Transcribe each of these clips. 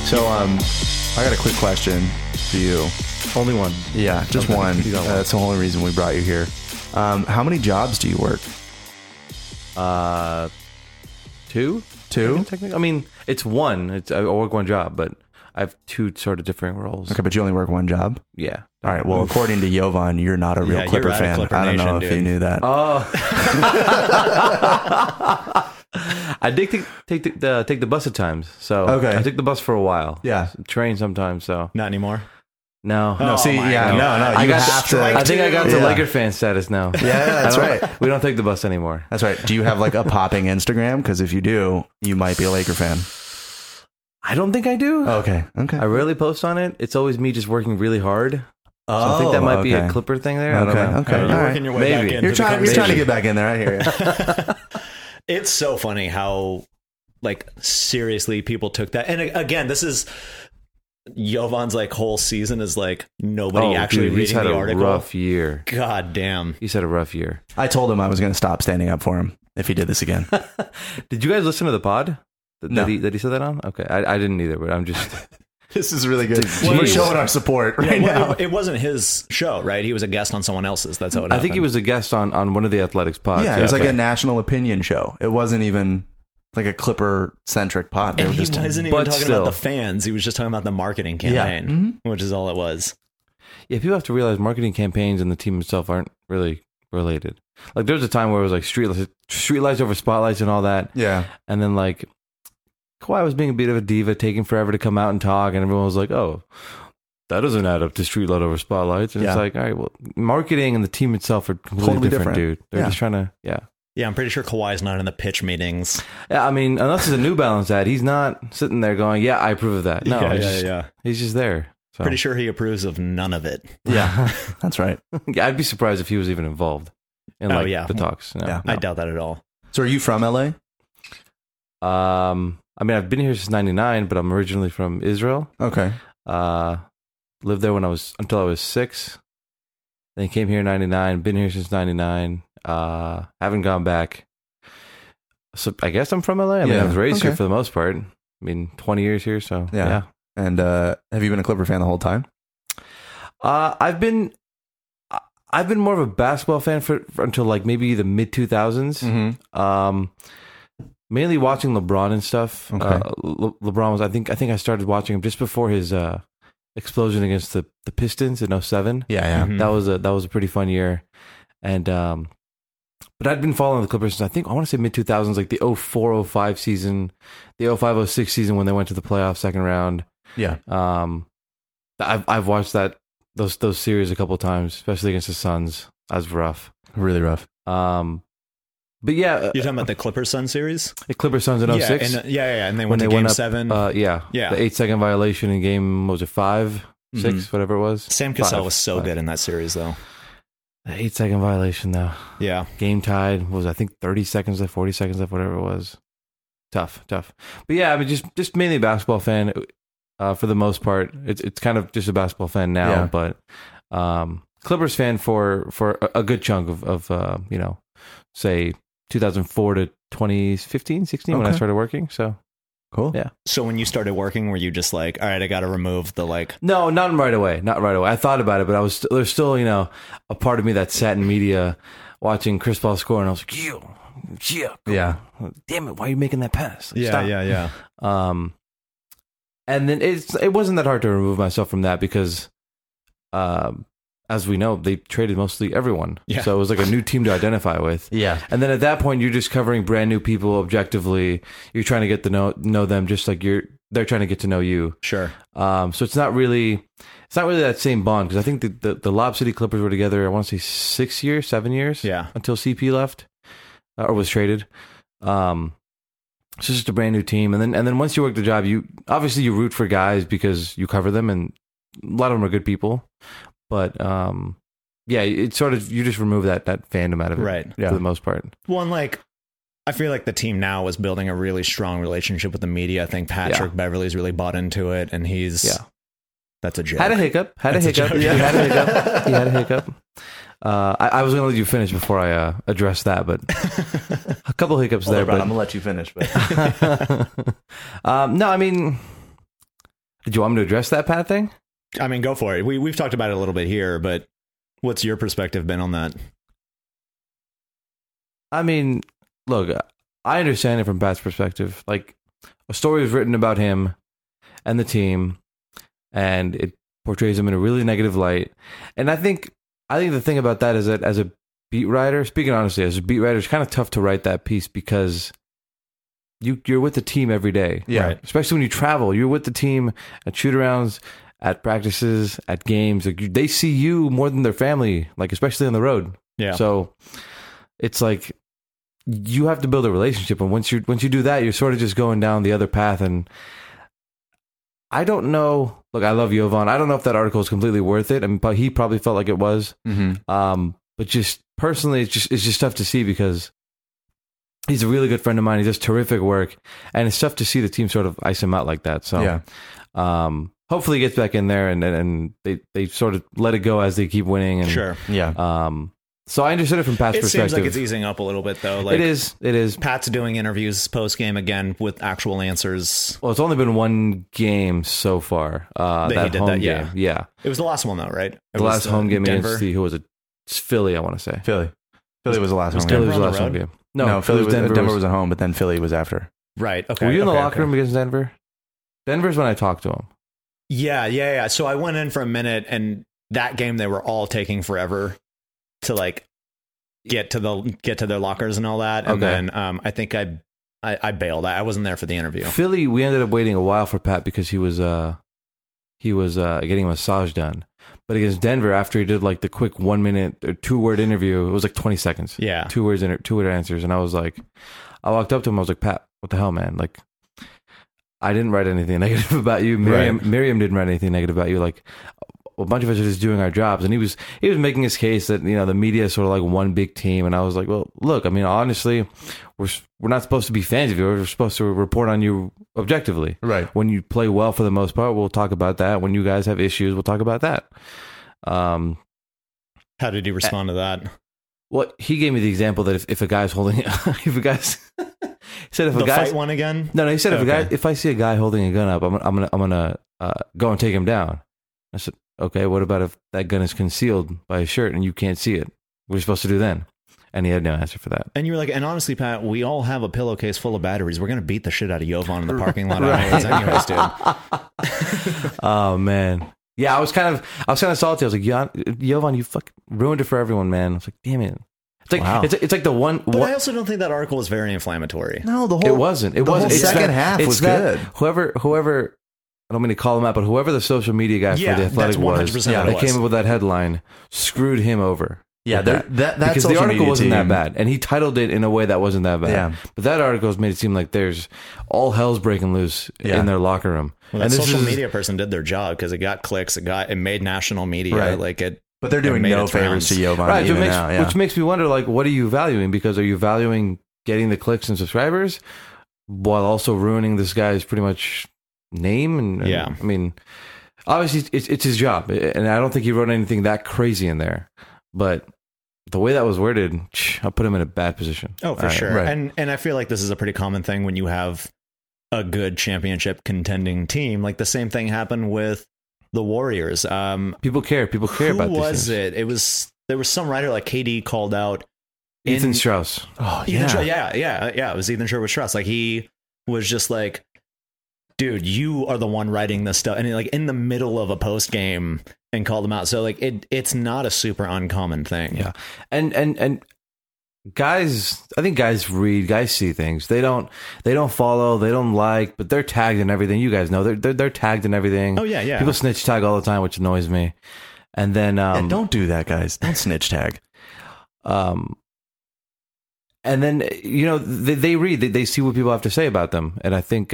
So, I got a quick question for you. Only one. Yeah, just one. That's the only reason we brought you here. How many jobs do you work? Two? Technically, I mean, it's one. I work one job, but I have two sort of different roles. Okay, but you only work one job? Yeah. All right. Well, according to Jovan, you're not a real Clipper fan. Clipper I don't know Nation, if you knew that. Oh. I did take the bus at times. So Okay. I took the bus for a while. Yeah. Train sometimes. So Not anymore. no. No, see, my yeah, God. no. I You got have to. I think I got to Yeah. Laker fan status now. Yeah, that's right. We don't take the bus anymore. That's right. Do you have like a popping Instagram? Because if you do, you might be a Laker fan. I don't think I do. Okay. I rarely post on it. It's always me just working really hard. So I think that might be a Clipper thing there. I don't know. Okay. You're All right. working your way Maybe. back in. You're to the trying to conversation. get back in there. I hear you. It's so funny how, like, seriously people took that. And again, this is Jovan's like whole season is like nobody actually he's reading had the a article. rough year. God damn. He's had a rough year. I told him I was going to stop standing up for him if he did this again. Did you guys listen to the pod? No. That he said that on? Okay. I didn't either, but I'm just... This is really good. Well, We're showing our support right now. It wasn't his show, right? He was a guest on someone else's. That's how it I happened. think he was a guest on one of the Athletics pods. Yeah, it was like okay. a national opinion show. It wasn't even like a Clipper-centric pod. They And were he just wasn't even but talking still. about the fans. He was just talking about the marketing campaign, Mm-hmm. which is all it was. Yeah, people have to realize marketing campaigns and the team itself aren't really related. Like, there was a time where it was like street lights over spotlights and all that. Yeah. And then, like, Kawhi was being a bit of a diva, taking forever to come out and talk, and everyone was like, oh, that doesn't add up to street light over spotlights. And Yeah. it's like, all right, well, marketing and the team itself are completely Totally different, different. dude. They're Yeah. just trying to, yeah. Yeah, I'm pretty sure Kawhi's not in the pitch meetings. Yeah, I mean, unless it's a New Balance ad, he's not sitting there going, yeah, I approve of that. No, he's just there. So. Pretty sure he approves of none of it. Yeah. That's right. Yeah, I'd be surprised if he was even involved in the talks. No, Yeah. no. I doubt that at all. So are you from LA? I mean, I've been here since '99, but I'm originally from Israel. Okay. Lived there until I was 6. Then came here in '99. Been here since '99. Haven't gone back. So I guess I'm from LA. I mean, Yeah. I was raised here Okay. for the most part. I mean, 20 years here. So Yeah. yeah. And have you been a Clipper fan the whole time? I've been more of a basketball fan for until like maybe the mid 2000s. Mm-hmm. Mainly watching LeBron and stuff. Okay. LeBron was I think I started watching him just before his explosion against the Pistons in 07. Yeah. Mhm. That was a pretty fun year. And but I'd been following the Clippers since I want to say mid 2000s, like the 04-05 season, the 05-06 season when they went to the playoffs second round. Yeah. I've watched those series a couple of times, especially against the Suns. That was rough. Really rough. But yeah, You're talking about the Clippers Sun series? the Clippers Suns in 06. And they when went they to Game went up, 7. Yeah, Yeah. the 8-second violation in game, what was it 5, 6, whatever it was. Sam Cassell 5, was so 5. good in that series, though. The 8-second violation though. Yeah. Game tied. What was I think 30 seconds left, 40 seconds left, whatever it was. Tough. But yeah, I mean, just mainly a basketball fan for the most part. It's kind of just a basketball fan now, Yeah. but Clippers fan for a good chunk of say 2004 to 2015, 16 when I Okay. started working. So Cool. yeah. So when you started working, were you just like, all right, I got to remove the like... No, not right away. I thought about it, but there's still a part of me that sat in media watching Chris Paul score, and I was like, Yeah. damn it, why are you making that pass? Like, stop. yeah. And then it wasn't that hard to remove myself from that because, as we know, they traded mostly everyone. Yeah. So it was like a new team to identify with. Yeah. And then at that point, you're just covering brand new people objectively. You're trying to get to know them just like they're trying to get to know you. Sure. So it's not really that same bond because I think the Lob City Clippers were together, I want to say 7 years. Yeah. Until CP left or was traded. So it's just a brand new team, and then once you work the job, you root for guys because you cover them, and a lot of them are good people. But yeah, it's sort of you just remove that fandom out of it, Right. For the most part. Well, and like, I feel like the team now is building a really strong relationship with the media. I think Patrick Beverley's really bought into it, and he's that's a joke. Had a hiccup. That's a joke. He had a hiccup. I was going to let you finish before I addressed that, but a couple hiccups there. But I'm gonna let you finish. But no, I mean, Did you want me to address that Pat thing? I mean, go for it. We've talked about it a little bit here, but what's your perspective been on that? I mean, look, I understand it from Pat's perspective. Like, a story was written about him and the team, and it portrays him in a really negative light. And I think the thing about that is that as a beat writer, speaking honestly, as a beat writer, it's kind of tough to write that piece because you're with the team every day. Yeah. Right? Especially when you travel. You're with the team at shoot-arounds, at practices, at games. Like, they see you more than their family, like, especially on the road. Yeah. So it's like you have to build a relationship, and once you do that, you're sort of just going down the other path. And I don't know. Look, I love Jovan. I don't know if that article is completely worth it, and he probably felt like it was. Mm-hmm. But just personally, it's just tough to see because he's a really good friend of mine. He does terrific work, and it's tough to see the team sort of ice him out like that. So, yeah. Hopefully, he gets back in there, and they sort of let it go as they keep winning. And, Sure. Yeah. So I understood it from Pat's perspective. It seems like it's easing up a little bit, though. Like, it is. Pat's doing interviews post-game again with actual answers. Well, it's only been one game so far. That home game. Yeah. It was the last one, though, right? The last home game Denver. against who was it? It's Philly, I want to say. Philly was the last home Philly game. was the on the last home road? game. No, Philly was Denver Denver was at home, but then Philly was after. Right. Okay. Were you in the okay, locker room against Denver? Denver's when I talked to him. Yeah. So I went in for a minute, and that game they were all taking forever to like get to their lockers and all that. And then I think I bailed. I wasn't there for the interview. Philly, we ended up waiting a while for Pat because he was getting a massage done. But against Denver, after he did like the quick 1 minute or 2-word interview, it was like 20 seconds. Yeah. 2 word answers. And I walked up to him. I was like, Pat, what the hell, man? Like, I didn't write anything negative about you. Miriam didn't write anything negative about you. Like, a bunch of us are just doing our jobs. And he was making his case that, the media is sort of like one big team. And I was like, well, look, I mean, honestly, we're not supposed to be fans of you. We're supposed to report on you objectively. Right. When you play well for the most part, we'll talk about that. When you guys have issues, we'll talk about that. How did he respond to that? Well, he gave me the example that if a guy's holding, he said the fight one again? No, he said if I see a guy holding a gun up, I'm gonna go and take him down. I said, okay, what about if that gun is concealed by his shirt and you can't see it? What are you supposed to do then? And he had no answer for that. And you were like, and honestly, Pat, we all have a pillowcase full of batteries. We're going to beat the shit out of Jovan in the parking lot anyways, dude. Oh, man. Yeah, I was kind of salty. I was like, Jovan, you fucking ruined it for everyone, man. I was like, damn it. It's like, wow. It's like the one. But I also don't think that article was very inflammatory. No, the whole. It wasn't. The whole second half was good. Whoever. I don't mean to call him out, but whoever the social media guy for the Athletic was, that came up with that headline, screwed him over. Yeah, that because the article wasn't that bad, and he titled it in a way that wasn't that bad. Yeah. But that article has made it seem like there's all hell's breaking loose in their locker room. Well, that social media person did their job because it got clicks, it made national media, right. But they're doing no favors to Jovan, right? Which makes me wonder, like, what are you valuing? Because are you valuing getting the clicks and subscribers while also ruining this guy's pretty much name? And I mean, obviously it's his job, and I don't think he wrote anything that crazy in there, but the way that was worded, I'll put him in a bad position. Oh, for sure. Right. And I feel like this is a pretty common thing when you have a good championship contending team. Like the same thing happened with the Warriors. People care about this. Who was it? There was some writer like KD called out Ethan Strauss. Oh, yeah. It was Ethan Strauss. Like he was just like, dude, you are the one writing this stuff, and like in the middle of a post game, and called them out. So like it's not a super uncommon thing. Yeah, and guys, I think guys read, guys see things. They don't follow, they don't like, but they're tagged in everything. You guys know they're tagged in everything. Oh yeah. People snitch tag all the time, which annoys me. And then don't do that, guys. Don't snitch tag. And then they read, they see what people have to say about them, and I think.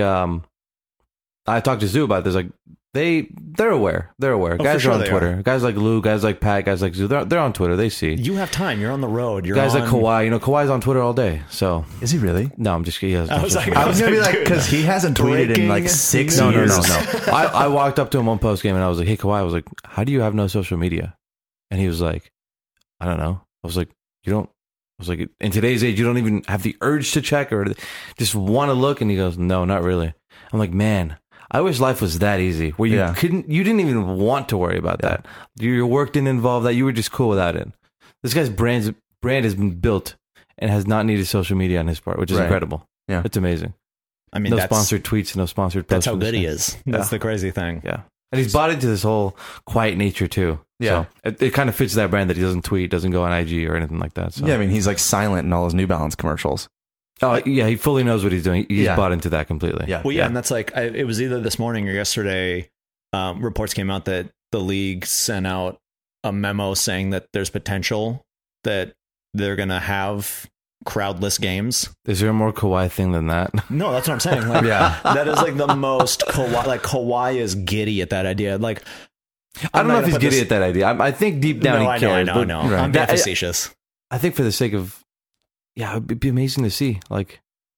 I talked to Zoo about this. Like they're aware. They're aware. Guys are on Twitter. Guys like Lou, guys like Pat, guys like Zoo. They're on Twitter. They see. You have time. You're on the road. Guys like Kawhi. Kawhi's on Twitter all day. So is he really? No, I'm just kidding. I was gonna be like, because he hasn't tweeted in like 6 years. No. I walked up to him on post game and I was like, hey Kawhi, I was like, how do you have no social media? And he was like, I don't know. I was like, you don't. I was like, in today's age, you don't even have the urge to check or just want to look. And he goes, no, not really. I'm like, man. I wish life was that easy, where you you didn't even want to worry about that. Your work didn't involve that. You were just cool without it. This guy's brand has been built and has not needed social media on his part, which is incredible. Yeah, it's amazing. I mean, no sponsored tweets, no sponsored posts. That's how good he is. That's the crazy thing. Yeah. And he's bought into this whole quiet nature too. Yeah. So it kind of fits that brand that he doesn't tweet, doesn't go on IG or anything like that. So. Yeah, I mean, he's like silent in all his New Balance commercials. Oh, yeah, he fully knows what he's doing. He's bought into that completely. Yeah. Well, yeah, and that's like, it was either this morning or yesterday, reports came out that the league sent out a memo saying that there's potential that they're going to have crowdless games. Is there a more Kawhi thing than that? No, that's what I'm saying. Like, that is like the most Kawhi. Like Kawhi is giddy at that idea. Like, I don't know if he's giddy at that idea. I think deep down he cares. I know. I'm being facetious. I think for the sake of, it'd be amazing to see. Like,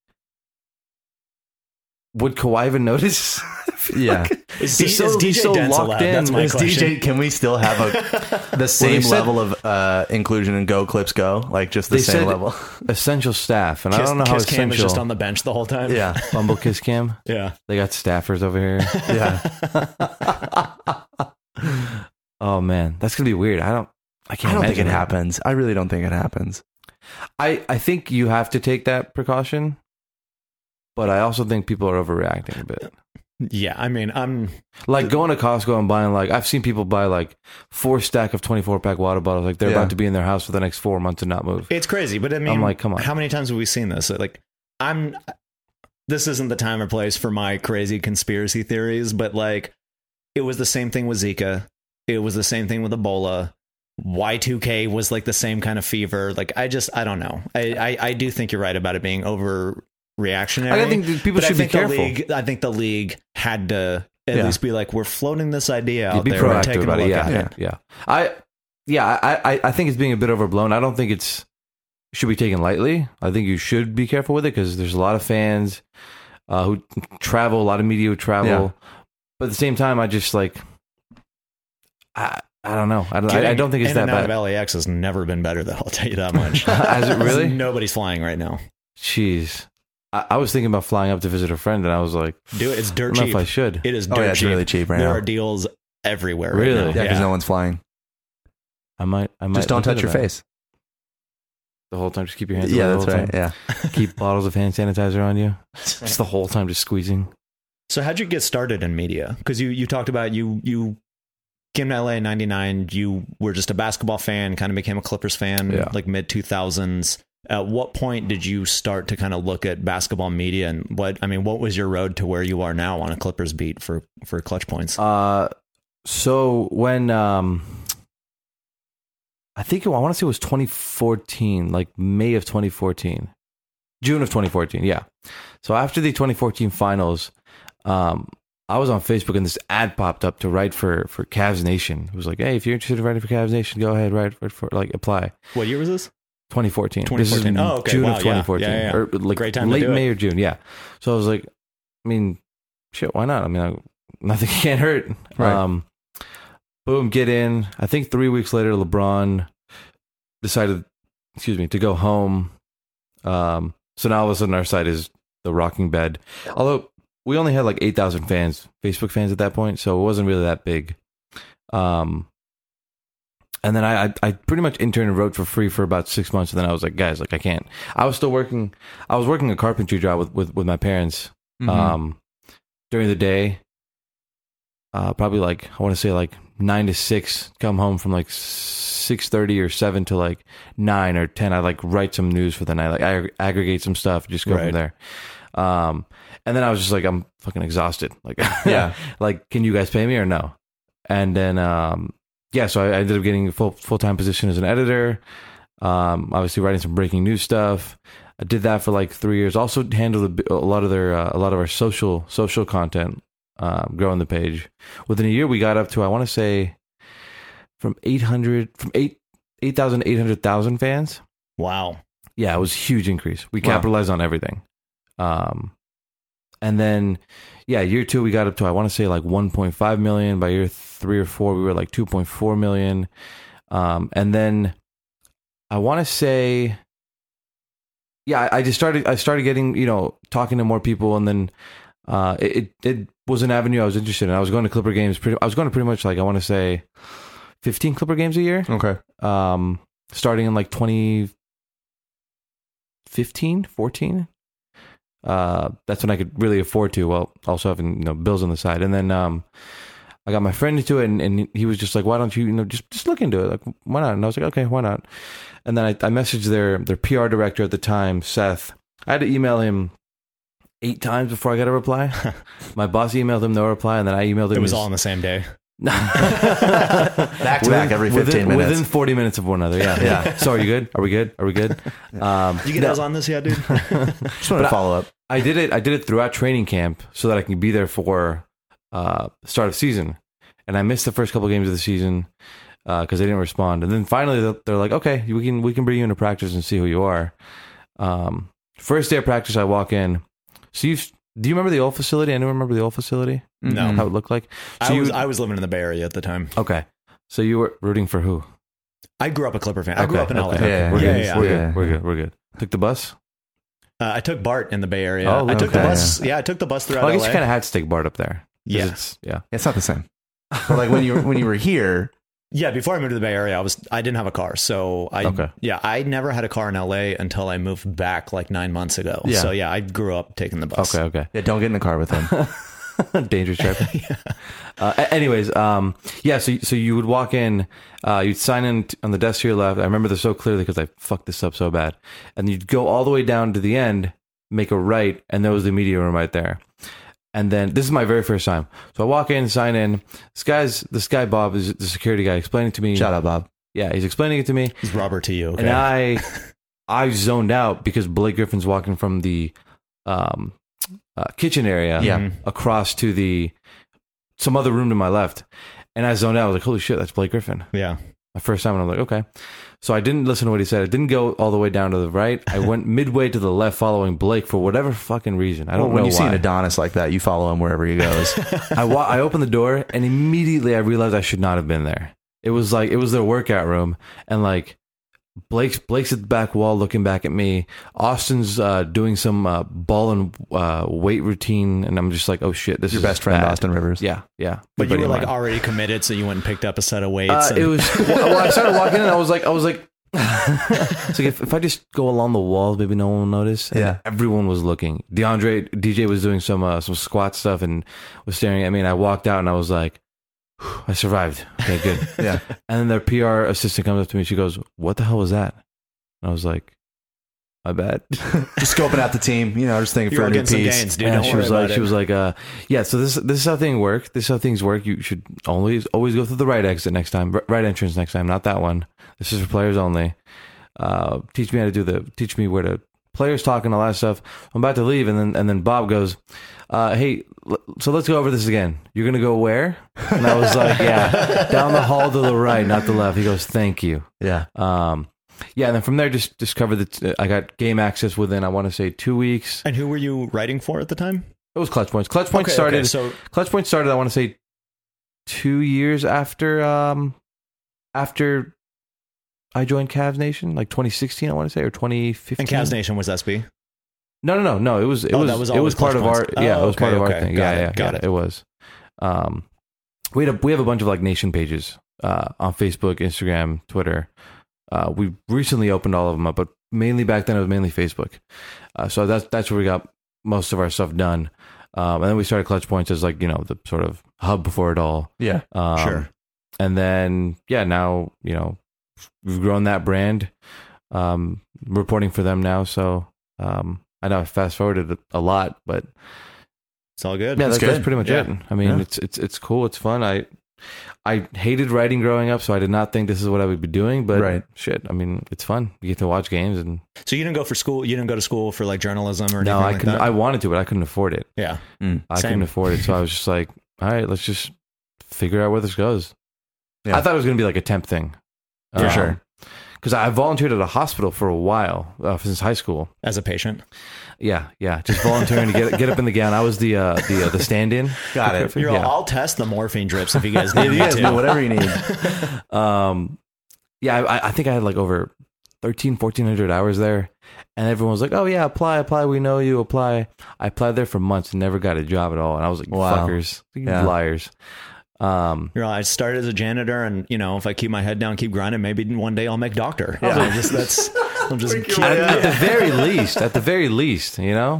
would Kawhi even notice? Yeah, is DJ so locked in. That's my question. DJ, can we still have the same level of inclusion in Go Clips Go? Like just the same level. Essential staff, and I don't know how essential. Cam is just on the bench the whole time. Yeah, Bumble Kiss Cam. Yeah, they got staffers over here. Yeah. Oh man, that's gonna be weird. I don't think it happens. I really don't think it happens. I think you have to take that precaution, but I also think people are overreacting a bit. Yeah, I mean, I'm like going to Costco and buying I've seen people buy 4 stack of 24-pack water bottles like they're about to be in their house for the next 4 months and not move. It's crazy, but I mean, I'm like, come on. How many times have we seen this? This isn't the time or place for my crazy conspiracy theories, but it was the same thing with Zika. It was the same thing with Ebola. Y2K was the same kind of fever. I don't know. I do think you're right about it being overreactionary. I think people should be careful. I think the league had to at least be we're floating this idea out be there. Proactive We're taking about a look it. at it. I think it's being a bit overblown. I don't think should be taken lightly. I think you should be careful with it because there's a lot of fans who travel, a lot of media who travel. Yeah. But at the same time, I just I don't know. I don't think it's that bad. In and out of LAX has never been better, though. I'll tell you that much. Has it really? Nobody's flying right now. Jeez. I was thinking about flying up to visit a friend, and I was like, do it. It's dirt cheap. I don't know if I should. It is dirt cheap. It's really cheap right now. There are deals everywhere right really? now. Yeah, because no one's flying. I might just don't touch your face. The whole time, just keep your hands. Yeah, that's right. Yeah. Keep bottles of hand sanitizer on you. Just the whole time, just squeezing. So how'd you get started in media? Because you talked about you came to LA in 99. You were just a basketball fan, kind of became a Clippers fan, mid 2000s. At what point did you start to kind of look at basketball media, and what was your road to where you are now on a Clippers beat for Clutch Points? So when I want to say it was 2014, May of 2014, June of 2014. Yeah. So after the 2014 finals, I was on Facebook and this ad popped up to write for Cavs Nation. It was like, hey, if you're interested in writing for Cavs Nation, go ahead, write for apply. What year was this? 2014. 2014. This is June of 2014. Yeah. Or great time late to do May it. or June. Yeah. So I was like, shit, why not? Nothing can hurt. Right. Boom, get in. I think 3 weeks later, LeBron decided, to go home. So now all of a sudden our site is the rocking bed. Although we only had 8,000 fans, Facebook fans at that point, so it wasn't really that big. And then I pretty much interned and wrote for free for about 6 months, and then I was like, guys, I can't. I was working a carpentry job with my parents during the day. Probably I want to say 9 to 6, come home from 6:30 or 7 to 9 or 10. I write some news for the night, I aggregate some stuff, just go from there. And then I was just I'm fucking exhausted. Yeah. Can you guys pay me or no? And then, so I ended up getting a full-time position as an editor. Obviously writing some breaking news stuff. I did that for 3 years. Also handled a lot of our social content, growing the page. Within a year, we got up to, I want to say, from 8,000 to 800,000 fans. Wow. Yeah, it was a huge increase. We capitalized on everything. And then, year 2, we got up to, I want to say 1.5 million. By year 3 or 4, we were 2.4 million. And then I want to say, I started getting, talking to more people. And then it was an avenue I was interested in. I was going to Clipper games. I was going to pretty much like I want to say 15 Clipper games a year. Okay. Starting in like 2015, 14. That's when I could really afford to, while also having bills on the side. And then I got my friend into it, and he was just like, "Why don't you just look into it? Like, why not?" And I was like, "Okay, why not?" And then I messaged their PR director at the time, Seth. I had to email him 8 times before I got a reply. My boss emailed him, no reply, and then I emailed him. It was all on the same day. Back to back every 15 minutes. Within 40 minutes of one another, yeah. Yeah. So are you good? Are we good? Are we good? You get us on this yet, dude? Just wanted to follow up. I did it throughout training camp so that I can be there for start of season. And I missed the first couple games of the season because they didn't respond. And then finally they're like, okay, we can bring you into practice and see who you are. First day of practice, I walk in. So do you remember the old facility? Anyone remember the old facility? No. How it looked like? So I was living in the Bay Area at the time. Okay. So you were rooting for who? I grew up a Clipper fan. I grew up in LA. Okay. We're good. Took the bus? I took BART in the Bay Area. Oh, I took the okay. bus. Yeah, I took the bus throughout Well, I guess LA. you kind of had to take BART up there. Yeah. It's not the same. But like when you were here, Yeah, before I moved to the Bay Area, I didn't have a car. So I never had a car in LA until I moved back like 9 months ago. Yeah. So yeah, I grew up taking the bus. Okay. yeah, don't get in the car with him. Dangerous traffic. Anyways, so you would walk in, you'd sign in on the desk to your left. I remember this so clearly because I fucked this up so bad. And you'd go all the way down to the end, make a right, and there was the media room right there. And then this is my very first time. So I walk in, sign in. This guy Bob is the security guy explaining to me. Shout out, Bob. Yeah, he's explaining it to me. He's Robert to you. Okay. And I zoned out because Blake Griffin's walking from the kitchen area across to some other room to my left. And I zoned out. I was like, holy shit, that's Blake Griffin. Yeah. My first time, and I'm like, okay. So I didn't listen to what he said. I didn't go all the way down to the right. I went midway to the left following Blake for whatever fucking reason. I don't know when you why. see an Adonis like that, you follow him wherever he goes. I opened the door, and immediately I realized I should not have been there. It was their workout room, and like Blake's at the back wall looking back at me. Austin's doing some ball and weight routine, and I'm just like, oh shit, this is Your best friend, bad. Austin Rivers. Yeah. But you Buddy were of like mine. already committed, so you went and picked up a set of weights. It was well, I started walking in, and I was like it's like if I just go along the walls, maybe no one will notice. And Yeah. everyone was looking. DJ was doing some squat stuff and was staring at me, and I walked out and I was like, I survived. Okay, good. Yeah. And then their PR assistant comes up to me. She goes, "What the hell was that?" And I was like, "My bad." Just scoping out the team, just thinking You're for a new getting some piece. gains, dude. And Don't she worry was about like, it. she was like, yeah. So this is how things work. This is how things work. You should always go through the right exit next time, right entrance next time, not that one. This is for players only. Teach me where to players talk and all that stuff. I'm about to leave, and then Bob goes, "Hey, so let's go over this again. You're gonna go where?" And I was like, "Yeah, down the hall to the right, not the left." He goes, "Thank you." Yeah. Yeah, and then from there, just discovered that I got game access within, I want to say, 2 weeks. And who were you writing for at the time? It was Clutch Points. Clutch Points started. So Clutch Points started, I want to say, 2 years after I joined Cavs Nation, like 2016, I want to say, or 2015. and Cavs Nation was SB. No. It was that was always part Clutch of our Points. yeah. Oh, It was part of our okay. thing. Got it. It was. We have a bunch of like Nation pages on Facebook, Instagram, Twitter. We recently opened all of them up, but mainly back then it was mainly Facebook. So that's where we got most of our stuff done. And then we started Clutch Points as like the sort of hub before it all. Yeah. Sure. And then now we've grown that brand, reporting for them now. So I know I fast forwarded a lot, but It's all good. yeah, that's good. pretty much Yeah. it. I mean, it's cool. It's fun. I hated writing growing up, so I did not think this is what I would be doing. But Right. shit, I mean, it's fun. You get to watch games, and So you didn't go for school. You didn't go to school for like journalism or anything no, like that. I wanted to, but I couldn't afford it. Yeah. I Same. couldn't afford it, so I was just like, all right, let's just figure out where this goes. Yeah. I thought it was going to be like a temp thing. For sure. Because I volunteered at a hospital for a while since high school. As a patient. Yeah, just volunteering to get up in the gown. I was the stand-in. Got it. You're Yeah. I'll test the morphine drips if you guys need You me guys to. do whatever you need. I think I had like over 1,400 hours there. And everyone was like, oh, yeah, apply. We know you, apply. I applied there for months and never got a job at all. And I was like, Wow. fuckers, liars. I started as a janitor, and if I keep my head down, keep grinding, maybe one day I'll make doctor. Yeah. I'm just At the very least,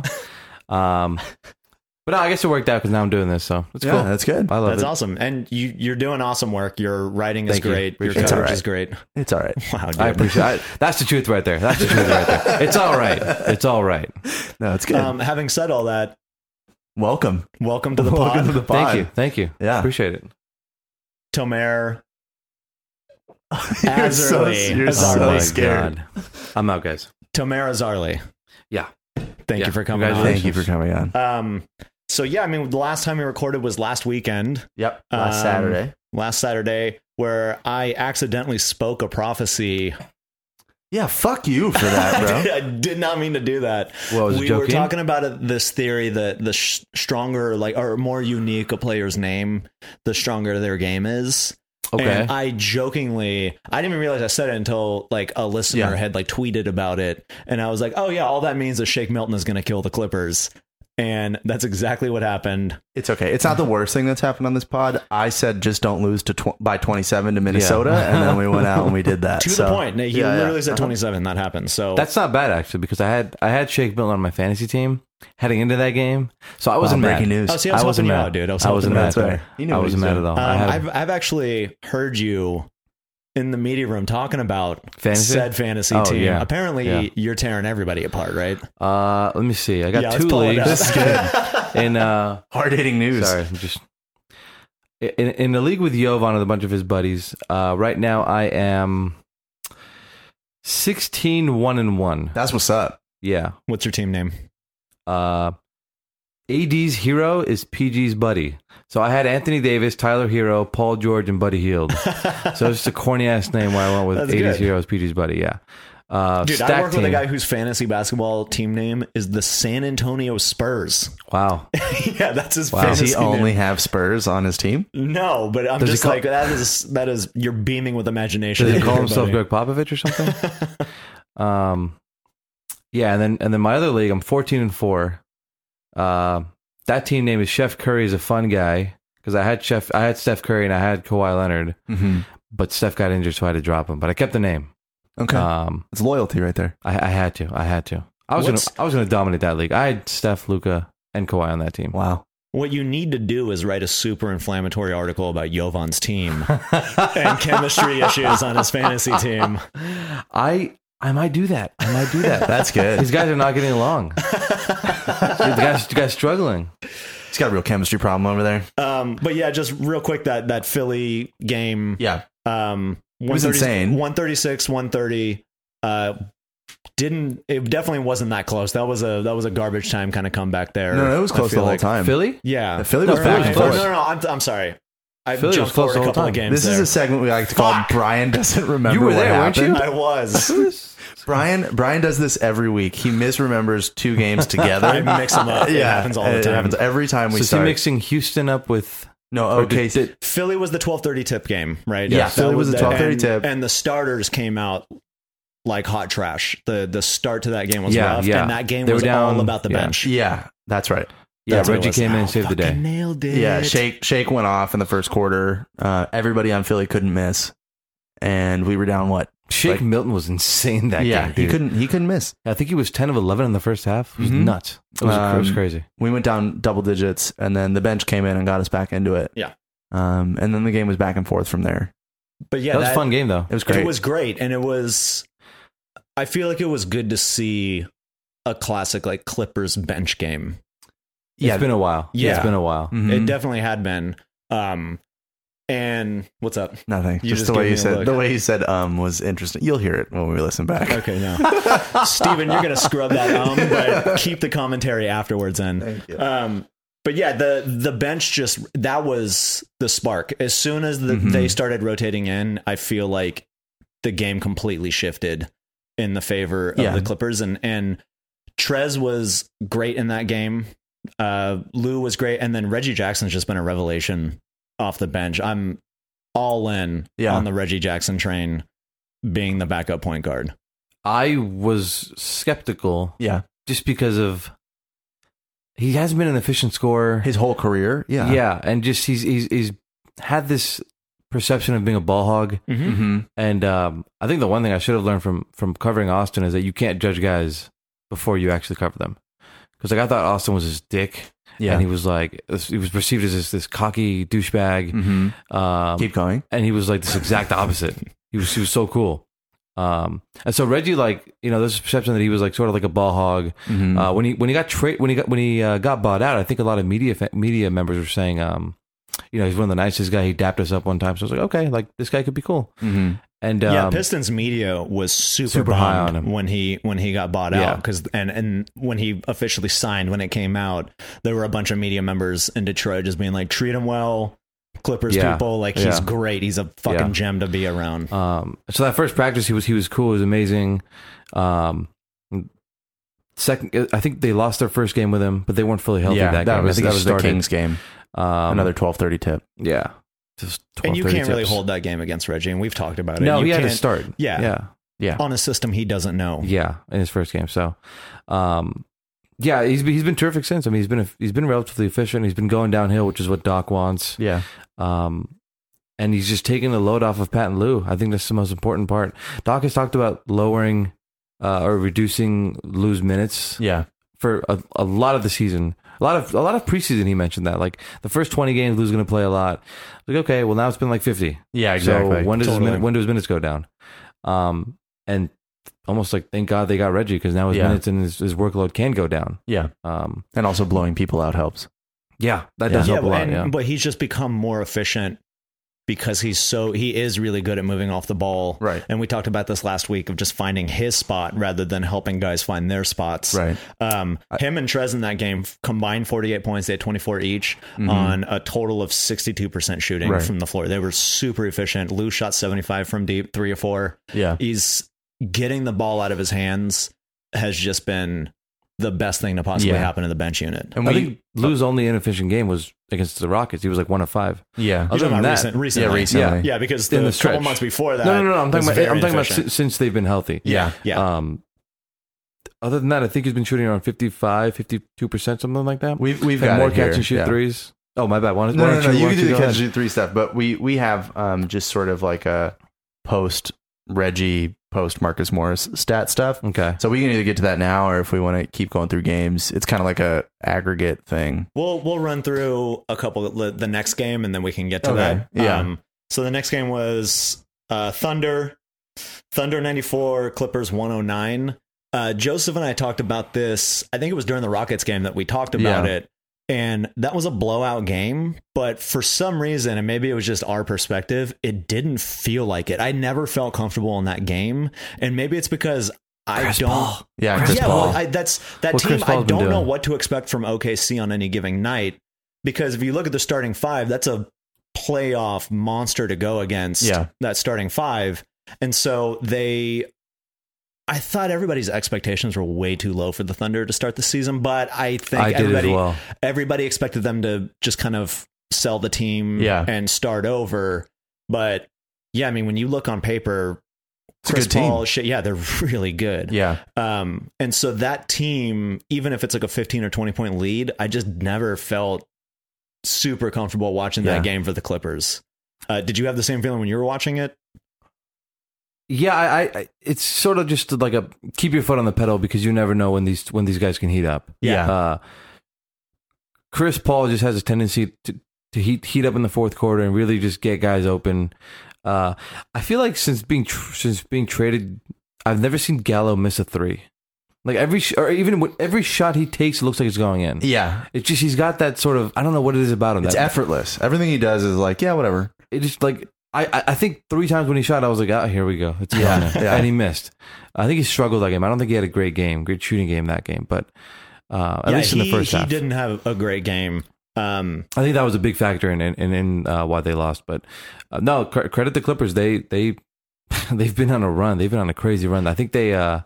But no, I guess it worked out because now I'm doing this, so it's cool. That's good. I love That's it. awesome. And you're doing awesome work. Your writing is Thank you. great. Your Appreciate it. coverage is great. It's all right. Wow, dude. I appreciate it. That's the truth right there. It's all right. It's all right. No, it's good. Having said all that, welcome welcome to the Welcome pod. to the pod. Thank you. Yeah. Appreciate it. Tomer. You're so Azarly. scared. God. I'm out, guys. Tomer Azarly. Yeah. Thank you for coming on. Congratulations. Thank you for coming on. So yeah, I mean, the last time we recorded was last weekend. Yep. Last Saturday, where I accidentally spoke a prophecy. Yeah, fuck you for that, bro. I did not mean to do that. Well, was it We were joking? talking about this theory that the stronger, or more unique a player's name, the stronger their game is. Okay. And I jokingly, I didn't even realize I said it until a listener had tweeted about it. And I was like, oh yeah, all that means is Shake Milton is going to kill the Clippers. And that's exactly what happened. It's okay. It's not the worst thing that's happened on this pod. I said just don't lose by 27 to Minnesota, and then we went out and we did that. To the point. He literally said 27. That happened. So That's not bad, actually, because I had Shake Milton on my fantasy team heading into that game. So I wasn't mad. breaking news. Oh, see, I was helping wasn't you mad. out, dude. I wasn't mad. That's right. He knew I what he wasn't was mad doing. at all. I had I've actually heard you in the media room talking about Fantasy? said fantasy Oh, team. yeah. Apparently, Yeah. you're tearing everybody apart, right? let me see. I got Yeah, let's two pull it leagues. up. This is good. In Hard-hitting news. sorry, I'm just in the league with Jovan and a bunch of his buddies. Right now, I am 16-1-1. That's what's up. Yeah. What's your team name? AD's hero is PG's buddy. So I had Anthony Davis, Tyler Hero, Paul George, and Buddy Hield. So it's just a corny ass name where I went with That's AD's good. hero is PG's buddy. Yeah. Dude, I stack work with a team. guy whose fantasy basketball team name is the San Antonio Spurs. Wow. Yeah, that's his Wow. Does fantasy he only name. have Spurs on his team? No, but I'm Does he just call- like, that is, you're beaming with imagination. Does he call himself Everybody. Greg Popovich or something? Yeah, and then my other league, I'm 14-4. That team name is Chef Curry is a fun guy because I had Steph Curry and I had Kawhi Leonard, Mm-hmm. but Steph got injured, so I had to drop him. But I kept the name. Okay. It's loyalty right there. I had to. I was gonna dominate that league. I had Steph, Luka, and Kawhi on that team. Wow. What you need to do is write a super inflammatory article about Jovan's team and chemistry issues on his fantasy team. I might do that. That's good. These guys are not getting along. The guy's struggling. He's got a real chemistry problem over there. But yeah, just real quick, that Philly game. Yeah. It was insane. 136, 130. It definitely wasn't that close. That was a garbage time kind of comeback there. No, it was I close the feel whole like. time. Philly? Yeah. Philly was No, back Philly and was forth. close. No, I'm sorry. I Philly was jumped close forward the a whole couple time. of games This there. is a segment we like to call Brian doesn't remember You were what there, weren't happened. you? I was. Brian does this every week. He misremembers two games together. I mix them up. It happens all the It time. happens every time we So is he start. mixing Houston up with... No, okay. Philly was the 12:30 tip game, right? Yeah, Philly was the 12:30 tip. and the starters came out like hot trash. The start to that game was Yeah, rough, yeah. and that game They were was down- all about the yeah. bench. Yeah, that's right. Yeah, That's what it Reggie was. came in Oh, and saved the fucking day. Nailed it. Yeah, Shake went off in the first quarter. Everybody on Philly couldn't miss, and we were down what? Shake Like- Milton was insane that game, dude. he couldn't miss. I think he was 10 of 11 in the first half. It was Mhm. nuts. It was crazy. We went down double digits, and then the bench came in and got us back into it. Yeah. And then the game was back and forth from there. But yeah, That was a fun game, though. It was great. It was great, and it was. I feel like it was good to see a classic like Clippers bench game. It's been a while. Yeah. It's been a while. Mhm. It definitely had been. And what's up? Nothing. You Just just the way gave you me a said. look. The way you said was interesting. You'll hear it when we listen back. Okay, no, Steven, you're gonna scrub that but keep the commentary afterwards. In. Thank you. But yeah, the bench that was the spark. As soon as they started rotating in, I feel like the game completely shifted in the favor of the Clippers, and Trez was great in that game. Lou was great, and then Reggie Jackson's just been a revelation off the bench. I'm all in on the Reggie Jackson train being the backup point guard. I was skeptical. Yeah. Just because of he hasn't been an efficient scorer His whole career. Yeah. Yeah, and just he's had this perception of being a ball hog, Mm-hmm. and I think the one thing I should have learned from covering Austin is that you can't judge guys before you actually cover them. Because like I thought Austin was this dick, Yeah. and he was perceived as this cocky douchebag. Mm-hmm. Keep going. And he was like this exact opposite. He was so cool. And so Reggie, like, you know, there's a perception that he was like sort of like a ball hog. Mm-hmm. When he got bought out, I think a lot of media members were saying, you know, he's one of the nicest guys. He dapped us up one time, so I was like, okay, like this guy could be cool. Mm-hmm. And Pistons media was super high bummed on him when he got bought out, because and when he officially signed, when it came out, there were a bunch of media members in Detroit just being like, treat him well, Clippers people, like he's great, he's a fucking gem to be around. So that first practice, he was cool, he was amazing. Second, I think they lost their first game with him, but they weren't fully healthy that game. Was, I think that was the Kings game. Another 12:30 tip. Yeah. Just and you 12, can't really tips. hold that game against Reggie, and we've talked about it. No, you he had to can't- start. Yeah. On a system he doesn't know. Yeah, in his first game. So, yeah, he's been terrific since. I mean, he's been relatively efficient. He's been going downhill, which is what Doc wants. Yeah. And he's just taking the load off of Pat and Lou. I think that's the most important part. Doc has talked about lowering or reducing Lou's minutes. Yeah. For a lot of the season. A lot of preseason, he mentioned that. Like, the first 20 games, Lou's going to play a lot. Like, okay, well, now it's been like 50. Yeah, exactly. So when do his minutes go down? And almost like, thank God they got Reggie, because now his minutes and his workload can go down. Yeah. And also blowing people out helps. Yeah, that does help a lot. But he's just become more efficient because he is really good at moving off the ball. Right. And we talked about this last week of just finding his spot rather than helping guys find their spots. Right. Him and Trez in that game combined 48 points. They had 24 each on a total of 62% shooting from the floor. They were super efficient. Lou shot 75 from deep, 3 or 4. Yeah. He's getting the ball out of his hands has just been the best thing to possibly happen in the bench unit. And I think Lou's only inefficient game was against the Rockets. He was like 1 of 5. Yeah. Other than that, recently. Yeah, because in the stretch. couple months before that. No. I'm talking about since they've been healthy. Yeah. Other than that, I think he's been shooting around 55, 52%, something like that. We've and got more it here. catch and shoot threes. Oh, my bad. No, you can do the catch and shoot 3 stuff, but we have just sort of like a post Reggie, post Marcus Morris stat stuff. Okay. So we can either get to that now, or if we want to keep going through games, it's kind of like a aggregate thing. We'll run through a couple of the next game, and then we can get to that. Yeah. So the next game was Thunder 94, Clippers 109. Joseph and I talked about this. I think it was during the Rockets game that we talked about it. And that was a blowout game, but for some reason, and maybe it was just our perspective, it didn't feel like it. I never felt comfortable in that game, and maybe it's because Chris don't. Paul. Yeah, Chris Paul. Well, that's that What team. Chris I Paul's been don't know doing. what to expect from OKC on any given night, because if you look at the starting 5, that's a playoff monster to go against. That starting 5, and so I thought everybody's expectations were way too low for the Thunder to start the season, but I think everybody expected them to just kind of sell the team and start over. But yeah, I mean, when you look on paper, Chris Paul, they're really good. Yeah. And so that team, even if it's like a 15 or 20 point lead, I just never felt super comfortable watching that game for the Clippers. Did you have the same feeling when you were watching it? Yeah, I it's sort of just like a keep your foot on the pedal, because you never know when these guys can heat up. Yeah. Chris Paul just has a tendency to heat up in the fourth quarter and really just get guys open. I feel like since being traded, I've never seen Gallo miss a 3. Like every shot he takes, it looks like it's going in. Yeah. It's just he's got that sort of, I don't know what it is about him. It's effortless. Everything he does is like, yeah, whatever. It just like. I think 3 times when he shot, I was like, here we go. It's going in. And he missed. I think he struggled that game. I don't think he had a great shooting game that game, but at least in the first half. He didn't have a great game. I think that was a big factor in why they lost. But no, credit the Clippers. They've been on a run. They've been on a crazy run. I think they who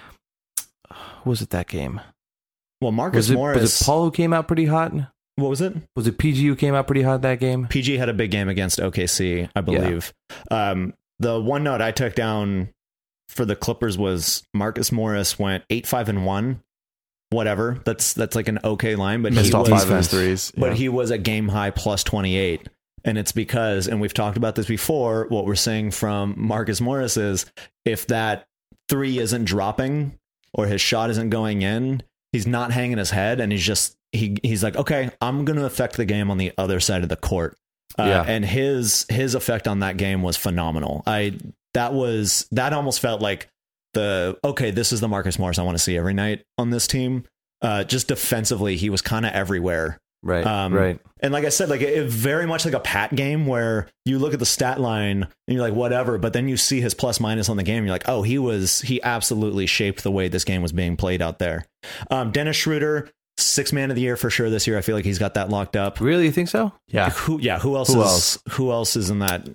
was it that game? Well, Marcus Morris. Was it Paul who came out pretty hot? What was it? Was it PG who came out pretty hot that game? PG had a big game against OKC, I believe. The one note I took down for the Clippers was Marcus Morris went 8-5-1. Whatever. That's like an okay line, but missed he all was, 5 of his threes. but he was a game high plus 28. And it's because, and we've talked about this before, what we're saying from Marcus Morris is if that 3 isn't dropping or his shot isn't going in, he's not hanging his head, and he's like, okay, I'm going to affect the game on the other side of the court. And his effect on that game was phenomenal. That almost felt like this is the Marcus Morris I want to see every night on this team. Just defensively, he was kind of everywhere. Right. Right. And like I said, like it very much like a Pat game where you look at the stat line and you're like, whatever, but then you see his plus minus on the game. And you're like, oh, he absolutely shaped the way this game was being played out there. Dennis Schroeder, 6th man of the year for sure this year. I feel like he's got that locked up. Really? You think so? Yeah. Who else is in that?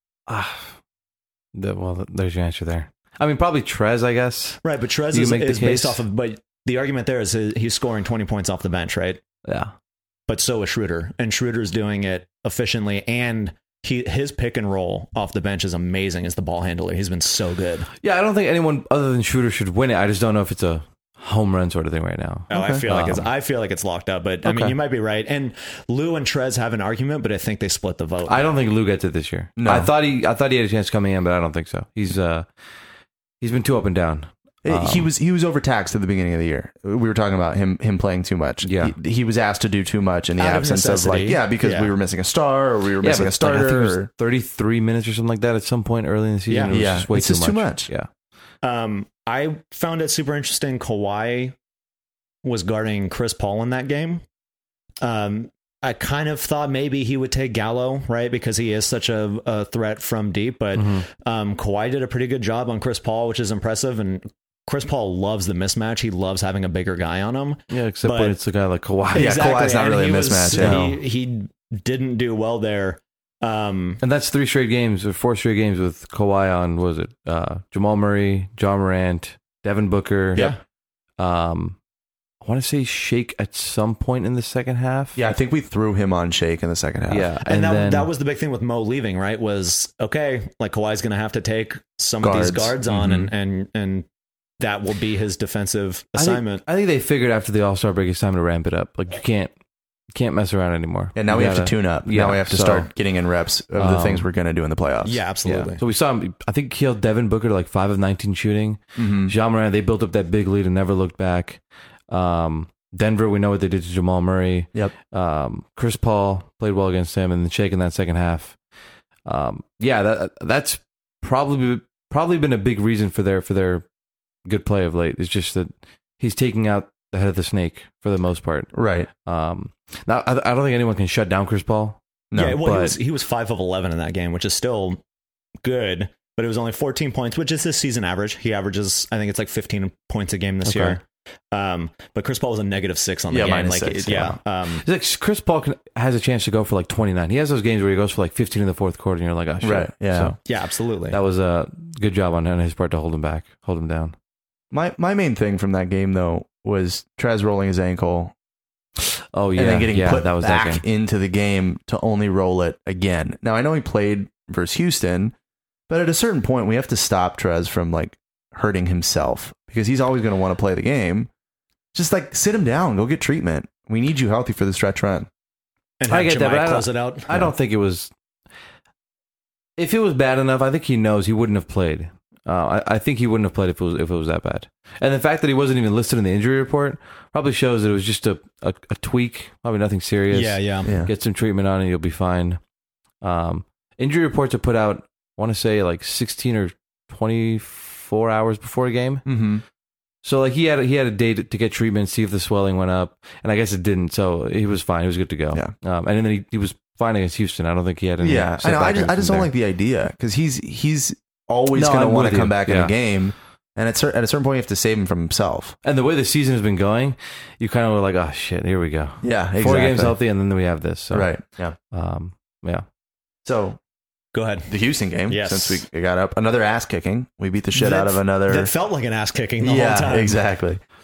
There's your answer there. I mean, probably Trez, I guess. Right. But Trez is based off of, but the argument there is he's scoring 20 points off the bench, right? Yeah. But so is Schroeder, and Schroeder's doing it efficiently, and his pick and roll off the bench is amazing as the ball handler. He's been so good. Yeah, I don't think anyone other than Schroeder should win it. I just don't know if it's a home run sort of thing right now. Oh, okay. I feel like it's locked up, but I mean, you might be right. And Lou and Trez have an argument, but I think they split the vote. I don't think Lou gets it this year. No, I thought he had a chance coming in, but I don't think so. He's been too up and down. He was overtaxed at the beginning of the year. We were talking about him playing too much. Yeah, he was asked to do too much in the absence of because we were missing a star or we were missing a starter. I think it was 33 minutes or something like that at some point early in the season. It was just way too much. Yeah. I found it super interesting. Kawhi was guarding Chris Paul in that game. I kind of thought maybe he would take Gallo, right? Because he is such a threat from deep, but Kawhi did a pretty good job on Chris Paul, which is impressive. And Chris Paul loves the mismatch. He loves having a bigger guy on him. Yeah, except when it's a guy like Kawhi. Exactly. Yeah, Kawhi's not really a mismatch. He didn't do well there. And that's 3 straight games or 4 straight games with Kawhi on, what was it? Jamal Murray, John Morant, Devin Booker. Yeah. I want to say Shake at some point in the second half. Yeah, I think we threw him on Shake in the second half. Yeah. And that was the big thing with Mo leaving, right? Was, okay, like Kawhi's going to have to take some of these guards on and that will be his defensive assignment. I think they figured after the All-Star break it's time to ramp it up. Like you can't mess around anymore. And now we have to tune up. Now we have to start getting in reps of the things we're going to do in the playoffs. Yeah, absolutely. Yeah. So we saw him, I think he held Devin Booker to like 5 of 19 shooting. John Morant, they built up that big lead and never looked back. Denver, we know what they did to Jamal Murray. Yep. Chris Paul played well against him and then Shake in that second half. That's probably been a big reason for their good play of late. It's just that he's taking out the head of the snake for the most part. Right. Now I don't think anyone can shut down Chris Paul. No, he was 5 of 11 in that game, which is still good, but it was only 14 points, which is his season average. He averages, I think it's like 15 points a game this year. But Chris Paul was a -6 on the game. Like Chris Paul has a chance to go for like 29. He has those games where he goes for like 15 in the fourth quarter, and you're like, oh shit. Right. Yeah. So, yeah, absolutely. That was a good job on his part to hold him down. My main thing from that game though was Trez rolling his ankle. Oh yeah, and then getting put that was back into the game to only roll it again. Now I know he played versus Houston, but at a certain point we have to stop Trez from like hurting himself because he's always going to want to play the game. Just like sit him down, go get treatment. We need you healthy for the stretch run. And I get that, but close it out. I don't think it was. If it was bad enough, I think he knows he wouldn't have played. I think he wouldn't have played if it was that bad. And the fact that he wasn't even listed in the injury report probably shows that it was just a tweak, probably nothing serious. Yeah. Get some treatment on and you'll be fine. Injury reports are put out, I want to say like 16 or 24 hours before a game. Mm-hmm. So like he had a day to get treatment, see if the swelling went up, and I guess it didn't. So he was fine. He was good to go. Yeah. And then he was fine against Houston. I don't think he had any. Yeah, I know. I just don't like the idea because he's always going to want to come back in a game, and at a certain point you have to save him from himself. And the way the season has been going, you kind of were like, oh shit, here we go. Yeah, exactly. 4 games healthy, and then we have this. So. Right. Yeah. Yeah. So. Go ahead. The Houston game, yes. Since we got up, another ass kicking. We beat the shit out of another. That felt like an ass kicking the whole time. Yeah, exactly.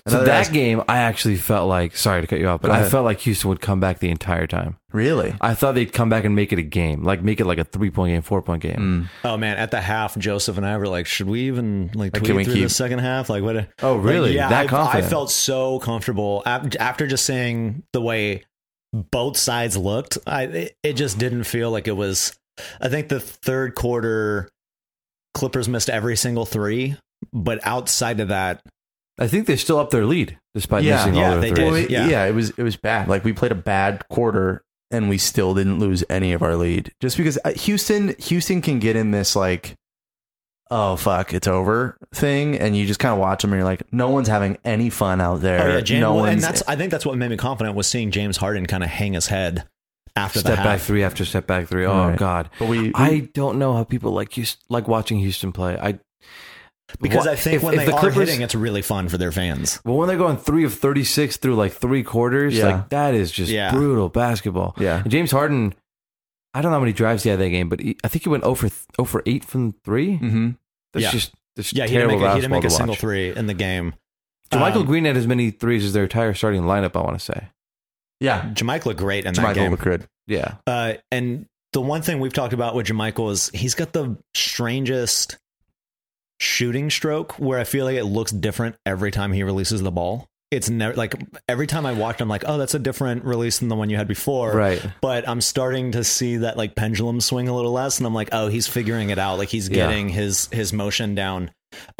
So Another that game, I actually felt like, sorry to cut you off, but Go I ahead. felt like Houston would come back the entire time. Really? I thought they'd come back and make it a game, like make it like a 3-point game, 4-point game. Oh man, at the half, Joseph and I were like, should we even like Like, tweet can we through keep- the second half? Like what? Oh, really? Like, yeah, That I confident? felt so comfortable after just seeing the way both sides looked. It just didn't feel like it was. I think the third quarter, Clippers missed every single three, but outside of that, I think they still up their lead despite Yeah. missing Yeah, all their they threes. did. Well, Yeah. it was bad. Like we played a bad quarter and we still didn't lose any of our lead. Just because Houston can get in this like, oh fuck, it's over thing, and you just kind of watch them and you're like, no one's having any fun out there. oh yeah, James, no and one's. I think that's what made me confident was seeing James Harden kind of hang his head after the Step half. back three after step back three. Oh Right. God, But I don't know how people like watching Houston play. Because Wha- I think if- when if they the are Clippers- hitting, it's really fun for their fans. Well, when they're going 3 of 36 through like 3 quarters, Yeah. like that is just Yeah. brutal basketball. Yeah. And James Harden, I don't know how many drives he had that game, but I think he went 0 for 8 from 3. Mm-hmm. That's Yeah. just Yeah, he didn't terrible make, he didn't basketball make a to single watch. three in the game. Michael Um, Green had as many threes as their entire starting lineup, I want to say. Yeah, Jermichael looked great in that Michael game. looked good. Yeah. And the one thing we've talked about with Jermichael is he's got the strangest shooting stroke where I feel like it looks different every time he releases the ball. It's never like every time I watch, I'm like, oh, that's a different release than the one you had before. Right. But I'm starting to see that like pendulum swing a little less, and I'm like, oh, he's figuring it out. Like he's Yeah. getting his motion down.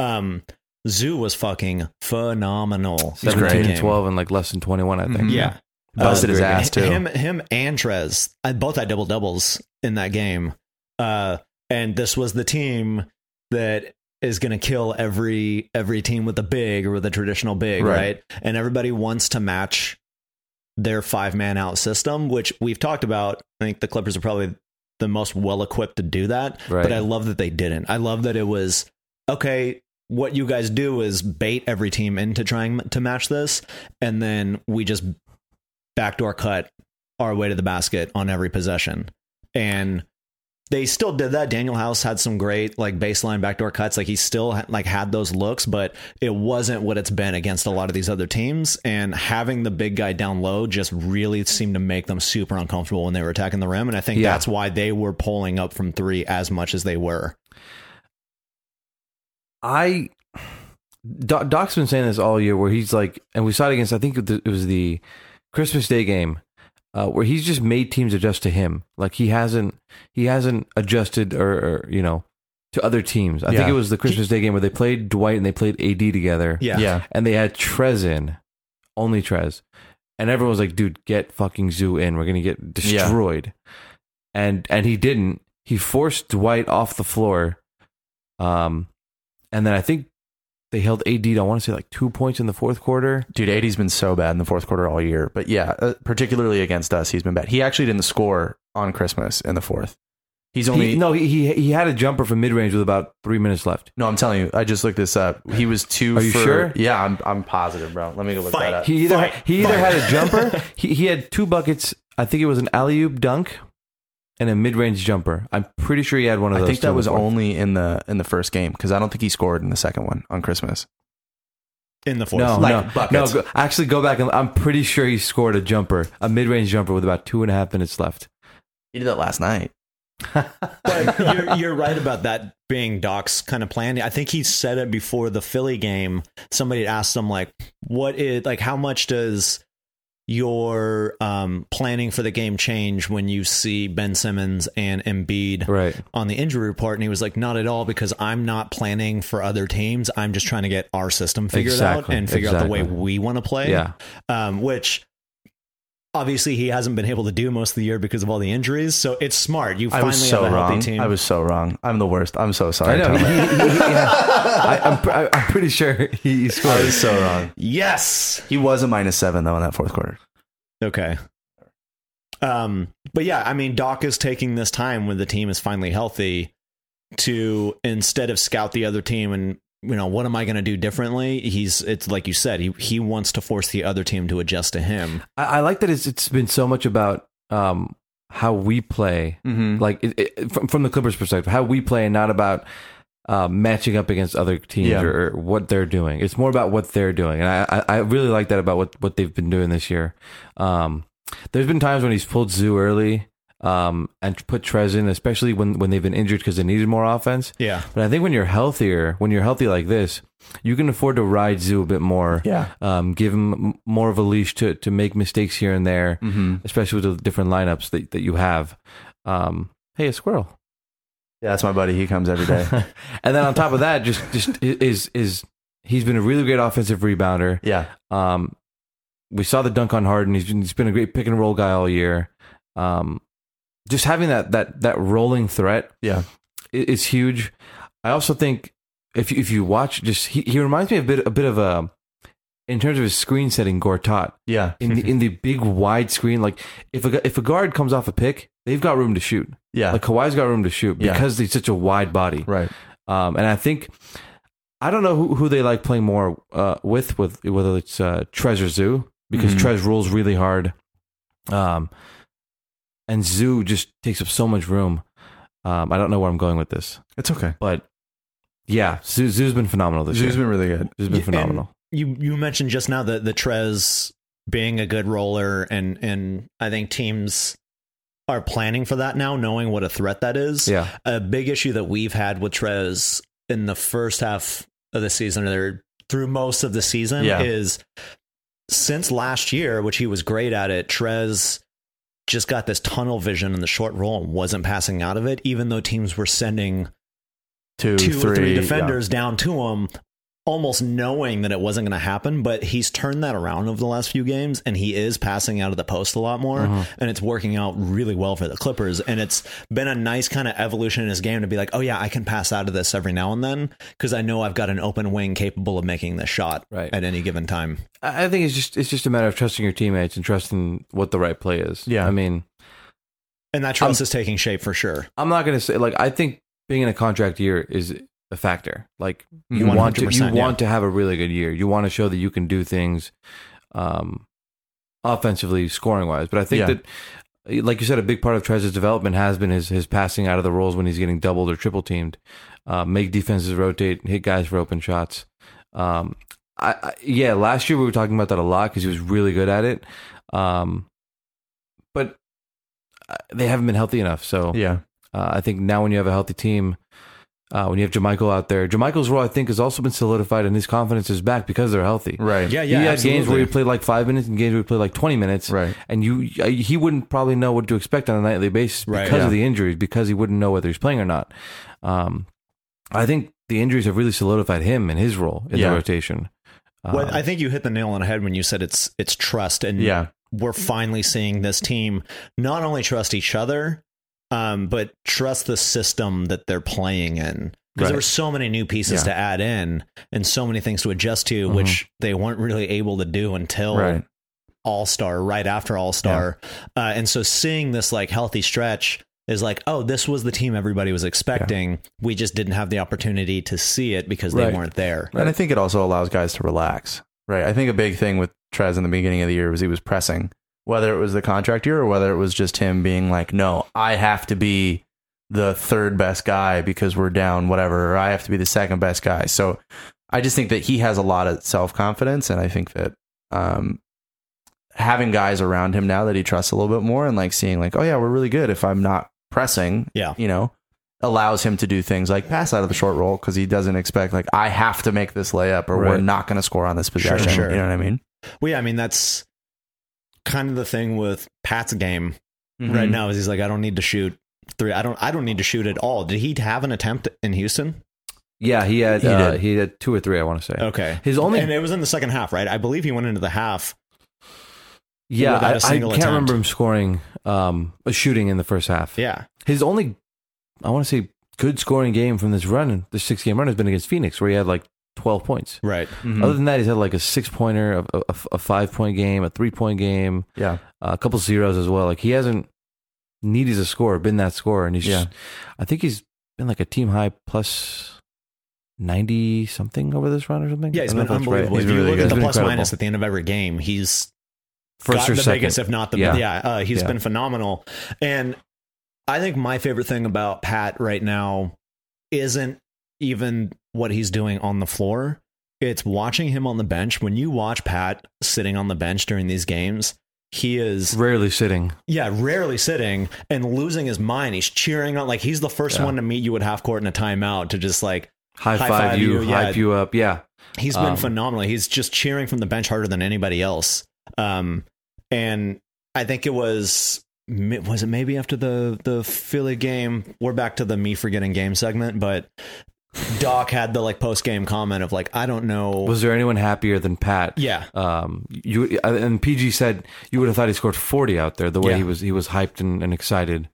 Zoo was fucking phenomenal. 17 great. and Game. 12 and like less than 21, I think. Mhm. Yeah. Busted his ass too. Him and Trez, both had double doubles in that game. And this was the team that is going to kill every team with a big or with a traditional big, Right. right? And everybody wants to match their 5-man out system, which we've talked about. I think the Clippers are probably the most well equipped to do that. Right. But I love that they didn't. I love that it was okay. What you guys do is bait every team into trying to match this, and then we just backdoor cut our way to the basket on every possession. And they still did that. Daniel House had some great like baseline backdoor cuts. Like he still like had those looks, but it wasn't what it's been against a lot of these other teams. And having the big guy down low just really seemed to make them super uncomfortable when they were attacking the rim. And I think Yeah. that's why they were pulling up from 3 as much as they were. Doc's been saying this all year where he's like, and we saw it against, I think it was the Christmas Day game, where he's just made teams adjust to him. Like he hasn't adjusted or to other teams. I think Yeah. it was the Christmas Day game where they played Dwight and they played AD together. Yeah. Yeah. And they had Trez in, only Trez. And everyone was like, dude, get fucking Zoo in. We're going to get destroyed. And he didn't. He forced Dwight off the floor. And then I think they held AD to, I want to say like 2 points in the fourth quarter. Dude, AD's been so bad in the fourth quarter all year. But yeah, particularly against us, he's been bad. He actually didn't score on Christmas in the fourth. He's only He had a jumper from mid range with about 3 minutes left. No, I'm telling you, I just looked this up. He was 2 Are you for sure? Yeah, I'm positive, bro. Let me go look Fight. that up. He either had a jumper. He had 2 buckets. I think it was an alley-oop dunk and a mid-range jumper. I'm pretty sure he had one of I those. think too that was before. only in the first game because I don't think he scored in the second one on Christmas. In the fourth. No, Like no, buckets. actually, go back and I'm pretty sure he scored a jumper, a mid-range jumper with about 2.5 minutes left. He did that last night. But you're right about that being Doc's kind of plan. I think he said it before the Philly game. Somebody asked him like, how much does your planning for the game change when you see Ben Simmons and Embiid Right. on the injury report? And he was like, not at all, because I'm not planning for other teams. I'm just trying to get our system figured out Exactly, and figure out the way exactly. we want to play. Yeah. Which obviously he hasn't been able to do most of the year because of all the injuries. So it's smart. You I finally was so have a healthy wrong. team. I was so wrong. I'm the worst. I'm so I sorry. know. Tyler. I'm pretty sure he I scored. was so wrong. Yes. He was a -7 though in that fourth quarter. Okay. But yeah, I mean, Doc is taking this time when the team is finally healthy to, instead of scout the other team and, what am I going to do differently? It's like you said, he wants to force the other team to adjust to him. I like that it's been so much about how we play, Mm-hmm. like from the Clippers' perspective, how we play, and not about matching up against other teams Yeah. or what they're doing. It's more about what they're doing, and I really like that about what they've been doing this year. There's been times when he's pulled Zoo early and put Trez in, especially when they've been injured because they needed more offense. Yeah. But I think when you're healthy like this, you can afford to ride Zoo a bit more. Yeah. Give him more of a leash to make mistakes here and there, especially with the different lineups that you have. Hey, a squirrel. Yeah, that's my buddy. He comes every day. And then on top of that, just is he's been a really great offensive rebounder. Yeah. We saw the dunk on Harden. He's been a great pick and roll guy all year. Just having that rolling threat, is huge. I also think if you watch, just he reminds me a bit of a, in terms of his screen setting, Gortat. Yeah. In the big wide screen, like if a guard comes off a pick, they've got room to shoot. Yeah. Like Kawhi's got room to shoot because he's such a wide body. Right. And I think, I don't know who they like playing more with whether it's Trez or Zoo, because Trez rolls really hard. And Zoo just takes up so much room. I don't know where I'm going with this. It's okay. But yeah, Zoo's been phenomenal this year. Zoo's been really good. Zoo's been phenomenal. You mentioned just now the Trez being a good roller, and I think teams are planning for that now, knowing what a threat that is. Yeah. A big issue that we've had with Trez in the first half of the season, or through most of the season, is since last year, which he was great at it, Trez just got this tunnel vision in the short roll and wasn't passing out of it, even though teams were sending two or three defenders down to him, almost knowing that it wasn't going to happen. But he's turned that around over the last few games, and he is passing out of the post a lot more, and it's working out really well for the Clippers. And it's been a nice kind of evolution in his game to be like, oh yeah, I can pass out of this every now and then because I know I've got an open wing capable of making this shot at any given time. I think it's just a matter of trusting your teammates and trusting what the right play is. Yeah. I mean, and that trust is taking shape for sure. I'm not going to say, like, I think being in a contract year is a factor. Like, you 100%, want to have a really good year. You want to show that you can do things offensively, scoring wise. But I think that, like you said, a big part of Trez's development has been his passing out of the rolls when he's getting doubled or triple teamed, make defenses rotate, hit guys for open shots. Last year we were talking about that a lot because he was really good at it. But they haven't been healthy enough. So I think now when you have a healthy team, when you have JaMychal out there, JaMychal's role, I think, has also been solidified, and his confidence is back because they're healthy. Right. Yeah, He had absolutely. games where he played like 5 minutes and games where he played like 20 minutes. Right. And he wouldn't probably know what to expect on a nightly basis because of the injuries, because he wouldn't know whether he's playing or not. I think the injuries have really solidified him and his role in the rotation. Well, I think you hit the nail on the head when you said it's trust, and we're finally seeing this team not only trust each other, but trust the system that they're playing in. Because there were so many new pieces to add in and so many things to adjust to, which they weren't really able to do until All-Star, right after All-Star. And so seeing this like healthy stretch is like, oh, this was the team everybody was expecting. We just didn't have the opportunity to see it because they weren't there. And I think it also allows guys to relax. Right. I think a big thing with Trez in the beginning of the year was he was pressing, whether it was the contract year or whether it was just him being like, no, I have to be the third best guy because we're down, whatever, or I have to be the second best guy. So I just think that he has a lot of self-confidence. And I think that having guys around him now that he trusts a little bit more and like seeing like, oh yeah, we're really good if I'm not pressing, you know, allows him to do things like pass out of the short roll because he doesn't expect like, I have to make this layup or we're not going to score on this possession. Sure. You know what I mean? Well, yeah, I mean, that's kind of the thing with Pat's game right now is he's like, I don't need to shoot three. I don't need to shoot at all. Did he have an attempt in Houston? Yeah, he had 2 or 3, I want to say. Okay. And it was in the second half, right? I believe he went into the half. Yeah, I can't remember him scoring, shooting in the first half. Yeah. His only, I want to say, good scoring game from this run, the 6-game run, has been against Phoenix, where he had like 12 points. Right. Other than that, he's had like a 6-pointer, a 5-point game, a 3-point game, a couple zeros as well. Like he hasn't needed a score, been that scorer, and he's just, I think he's been like a team high plus 90 something over this run or something. Yeah, he's been unbelievable. Right. If you look at the plus incredible. minus at the end of every game, he's First got or the second. biggest, if not the he's been phenomenal. And I think my favorite thing about Pat right now isn't even what he's doing on the floor. It's watching him on the bench. When you watch Pat sitting on the bench during these games, he is rarely sitting. Yeah, rarely sitting and losing his mind. He's cheering on, like he's the first one to meet you at half court in a timeout to just like high five you, hype you up. Yeah. He's been phenomenal. He's just cheering from the bench harder than anybody else. And I think it was it maybe after the Philly game? We're back to the me forgetting game segment, but Doc had the like post game comment of like, I don't know. Was there anyone happier than Pat? Yeah. You and PG said you would have thought he scored 40 out there. The way he was hyped and excited.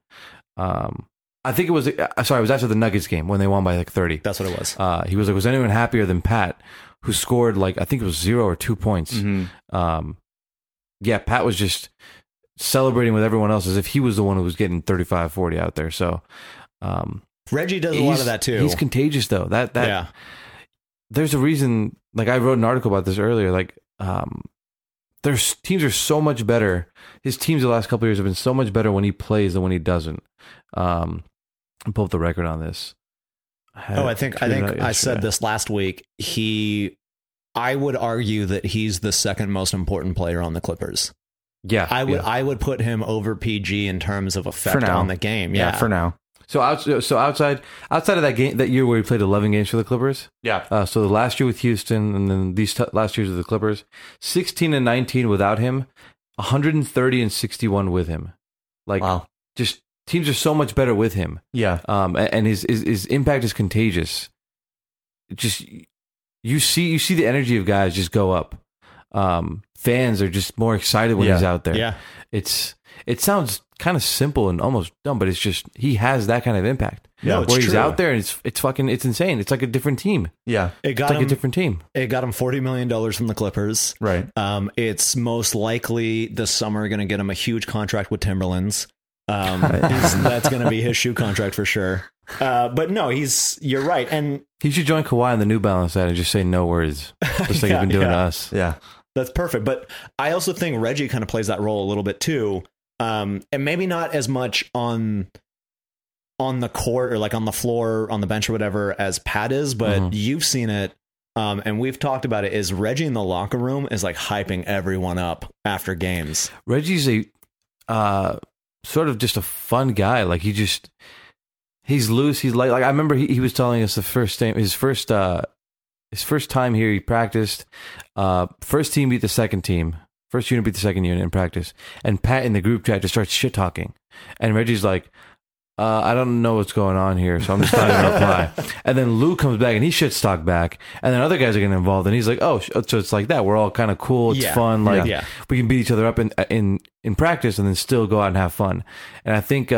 I think it was it was after the Nuggets game when they won by like 30. That's what it was. He was like, was anyone happier than Pat, who scored like I think it was 0 or 2 points. Mm-hmm. Pat was just celebrating with everyone else as if he was the one who was getting 35, 40 out there. So. Reggie does a lot of that too. He's contagious though. That there's a reason. Like I wrote an article about this earlier. Like, their teams are so much better. His teams the last couple of years have been so much better when he plays than when he doesn't. I'll pull up the record on this. I think I said this last week. I would argue that he's the second most important player on the Clippers. Yeah, I would put him over PG in terms of effect on the game. Yeah, for now. So outside of that game, that year where he played 11 games for the Clippers. Yeah. So the last year with Houston, and then these last years with the Clippers, 16 and 19 without him, 130 and 61 with him. Like, wow. Just teams are so much better with him. Yeah. And his impact is contagious. Just you see the energy of guys just go up. Fans are just more excited when he's out there. Yeah. It sounds kind of simple and almost dumb, but it's just he has that kind of impact. Yeah, where he's out there and it's insane. It's like a different team. Yeah, it's like a different team. It got him $40 million from the Clippers. Right. It's most likely this summer going to get him a huge contract with Timberlands. That's going to be his shoe contract for sure. But no, you're right, and he should join Kawhi on the New Balance side and just say no words, just like he's been doing to us. Yeah. That's perfect. But I also think Reggie kind of plays that role a little bit too. And maybe not as much on the court or like on the floor, on the bench or whatever as Pat is, but you've seen it. And we've talked about it, is Reggie in the locker room is like hyping everyone up after games. Reggie's a sort of just a fun guy. Like he's loose. He's like I remember he was telling us his first time here, he practiced. First team beat the second team. First unit beat the second unit in practice. And Pat in the group chat just starts shit talking. And Reggie's like, I don't know what's going on here, so I'm just not going to reply. And then Lou comes back and he shits talk back. And then other guys are getting involved. And he's like, oh, so it's like that. We're all kind of cool. It's fun. Like we can beat each other up in practice and then still go out and have fun. And I think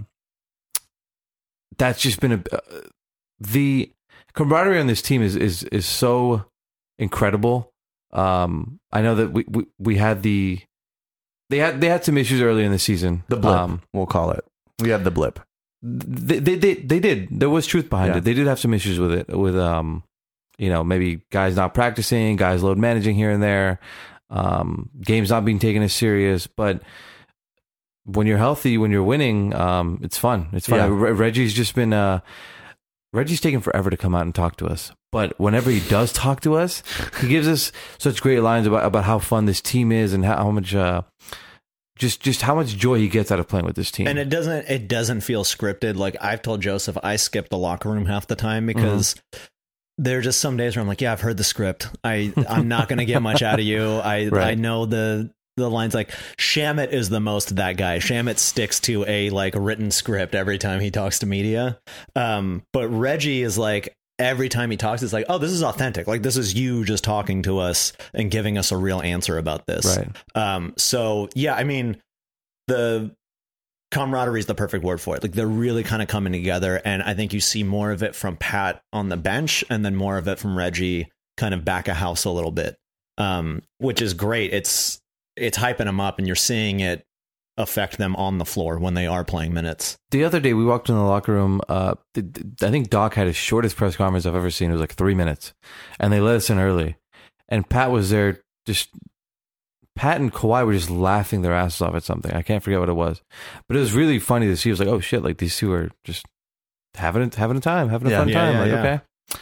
that's just been the camaraderie on this team is so incredible. I know that we had they had some issues early in the season. The blip, we'll call it. We had the blip. They did. There was truth behind it. They did have some issues with it. With maybe guys not practicing, guys load managing here and there, games not being taken as serious. But when you're healthy, when you're winning, it's fun. It's fun. Yeah. Reggie's just been. Reggie's taken forever to come out and talk to us. But whenever he does talk to us, he gives us such great lines about how fun this team is and how much just how much joy he gets out of playing with this team. And it doesn't feel scripted. Like I've told Joseph, I skip the locker room half the time because there are just some days where I'm like, yeah, I've heard the script. I'm not going to get much out of you. I know the lines. Like Shamet is the most that guy. Shamet sticks to a like written script every time he talks to media. But Reggie is like, every time he talks, it's like, oh, this is authentic. Like this is you just talking to us and giving us a real answer about this. Right. So yeah, I mean, the camaraderie is the perfect word for it. Like they're really kind of coming together. And I think you see more of it from Pat on the bench and then more of it from Reggie kind of back of house a little bit, which is great. It's hyping them up and you're seeing it affect them on the floor when they are playing minutes. The other day we walked in the locker room. I think Doc had his shortest press conference I've ever seen. It was like 3 minutes and they let us in early and Pat was there. Just Pat and Kawhi were just laughing their asses off at something. I can't forget what it was, but it was really funny to see. It was like, oh shit, like these two are just having a fun time. Okay.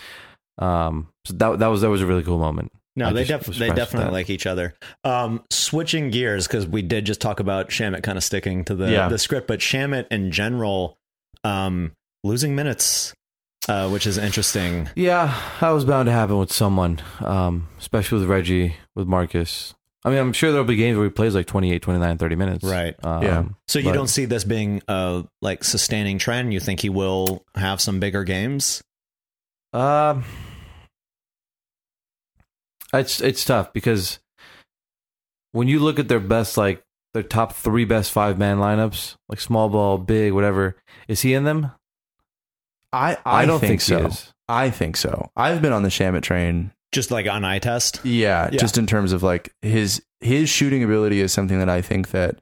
So that was a really cool moment. No, I they just was definitely impressed with that. like each other. Switching gears, because we did just talk about Shamit kind of sticking to the script, but Shamit in general losing minutes, which is interesting. Yeah, that was bound to happen with someone, especially with Reggie, with Marcus. I mean, I'm sure there'll be games where he plays like 28, 29, 30 minutes. Right. So you don't see this being a like sustaining trend? You think he will have some bigger games? It's tough because when you look at their best, like their top 3 best 5-man lineups, like small ball, big, whatever, is he in them? I don't think so. He is. I think so. I've been on the Shamit train. Just like on eye test? Yeah, just in terms of like his shooting ability is something that I think that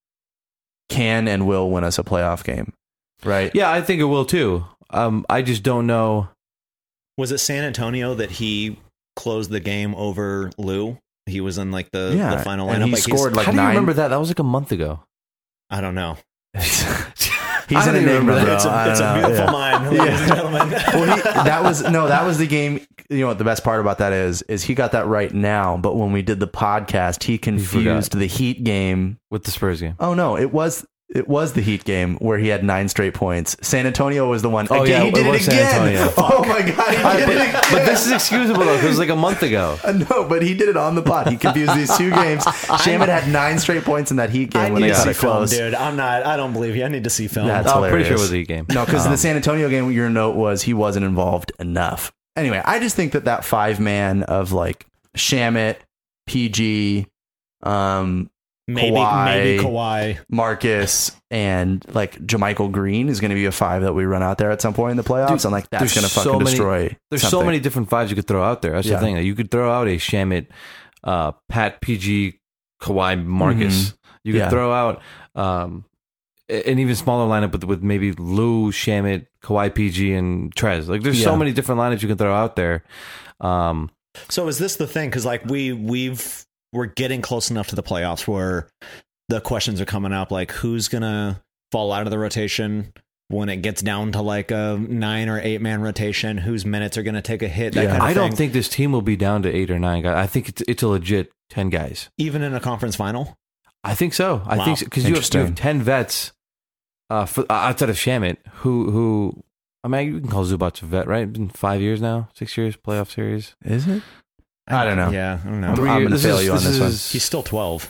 can and will win us a playoff game. Right? Yeah, I think it will too. I just don't know. Was it San Antonio that he closed the game over Lou? He was in like the final lineup. And he like scored like how do 9. you remember that? That was like a month ago. I don't know. He's an enigma, bro. It's a beautiful mind, ladies and gentlemen. Well, that was the game. You know what the best part about that is he got that right now. But when we did the podcast, he confused the Heat game with the Spurs game. Oh no, it was the Heat game where he had 9 straight points. San Antonio was the one. Oh again, yeah, he did it again. Oh my god, he did it again. But this is excusable though, because it was like a month ago. No, but he did it on the pod. He confused these 2 games. Shamit had 9 straight points in that Heat game when they got it close. Dude, I don't believe you. I need to see film. That's I'm hilarious. pretty sure it was the Heat game. No, because the San Antonio game, your note was he wasn't involved enough. Anyway, I just think that 5-man of like Shamit, PG, maybe Kawhi, Marcus, and like JaMychal Green is going to be a 5 that we run out there at some point in the playoffs. Dude, and like that's going to fucking destroy. There's something. so many different 5s you could throw out there. That's the thing. You could throw out a Shamit, Pat, PG, Kawhi, Marcus. You could throw out an even smaller lineup with maybe Lou, Shamit, Kawhi, PG, and Trez. Like there's so many different lineups you can throw out there. So is this the thing? Because like we're getting close enough to the playoffs where the questions are coming up, like who's gonna fall out of the rotation when it gets down to like a 9 or 8-man rotation, whose minutes are gonna take a hit. That kind of I don't thing. think this team will be down to 8 or 9 guys. I think it's a legit 10 guys. Even in a conference final. I think so. I think because you have 10 vets outside of Shamit who I mean you can call Zubats a vet, right? Been 5 years now, 6 years playoff series. Is it? I don't know. Yeah, I don't know. I'm going to fail you on this one. He's still 12.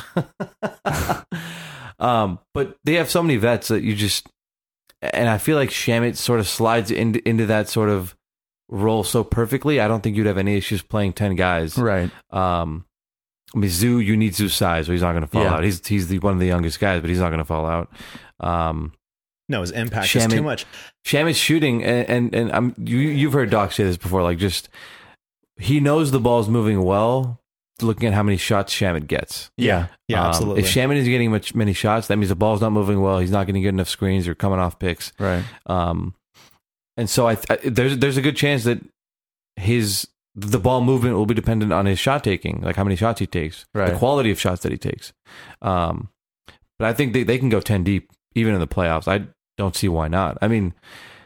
But they have so many vets that you just, and I feel like Shamit sort of slides into that sort of role so perfectly. I don't think you'd have any issues playing 10 guys. Right. I mean, Zoo, you need Zoo's size, so he's not going to fall out. He's one of the youngest guys, but he's not going to fall out. No, his impact is too much. Shamit's shooting, and you've heard Doc say this before, like just, he knows the ball's moving well, looking at how many shots Shamit gets. Yeah, absolutely. If Shamit is getting many shots, that means the ball's not moving well. He's not getting good enough screens or coming off picks. Right. And so there's a good chance that the ball movement will be dependent on his shot taking, like how many shots he takes, the quality of shots that he takes. But I think they can go 10 deep even in the playoffs. I don't see why not. I mean,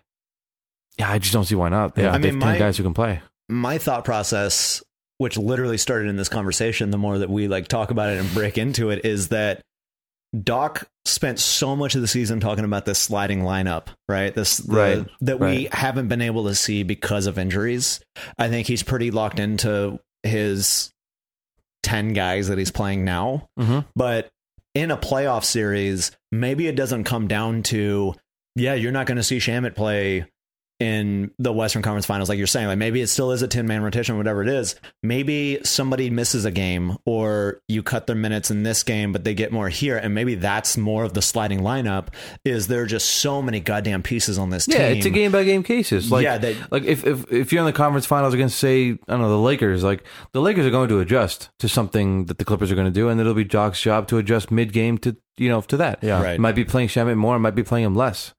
I just don't see why not. They have 10 guys who can play. My thought process, which literally started in this conversation, the more that we like talk about it and break into it, is that Doc spent so much of the season talking about this sliding lineup, right? We haven't been able to see because of injuries. I think he's pretty locked into his 10 guys that he's playing now. Mm-hmm. But in a playoff series, maybe it doesn't come down to, you're not going to see Shamit play in the Western Conference Finals, like you're saying. Like maybe it still is a 10-man rotation, whatever it is. Maybe somebody misses a game, or you cut their minutes in this game, but they get more here, and maybe that's more of the sliding lineup. Is there are just so many goddamn pieces on this team? Yeah, it's a game by game cases. Like, like if you're in the conference finals against, say, I don't know, the Lakers, like the Lakers are going to adjust to something that the Clippers are going to do, and it'll be Doc's job to adjust mid game to that. Yeah, right. It might be playing Shamit more, it might be playing him less.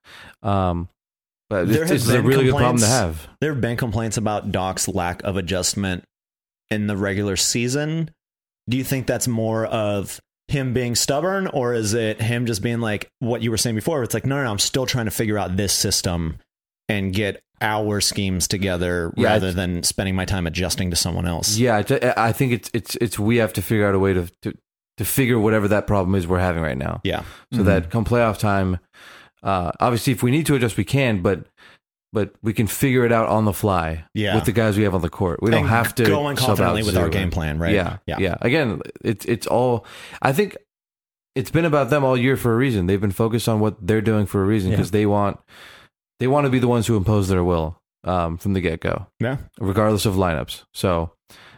But it's a really good problem to have. There have been complaints about Doc's lack of adjustment in the regular season. Do you think that's more of him being stubborn, or is it him just being like what you were saying before? It's like, no, I'm still trying to figure out this system, and get our schemes together rather than spending my time adjusting to someone else. Yeah, I think it's we have to figure out a way to figure whatever that problem is we're having right now. Yeah. So that come playoff time, obviously if we need to adjust, we can, but we can figure it out on the fly with the guys we have on the court. We don't have to go in confidently with our game plan, right? Yeah. Again, it's all, I think it's been about them all year for a reason. They've been focused on what they're doing for a reason because they want to be the ones who impose their will from the get-go. Yeah. Regardless of lineups. So,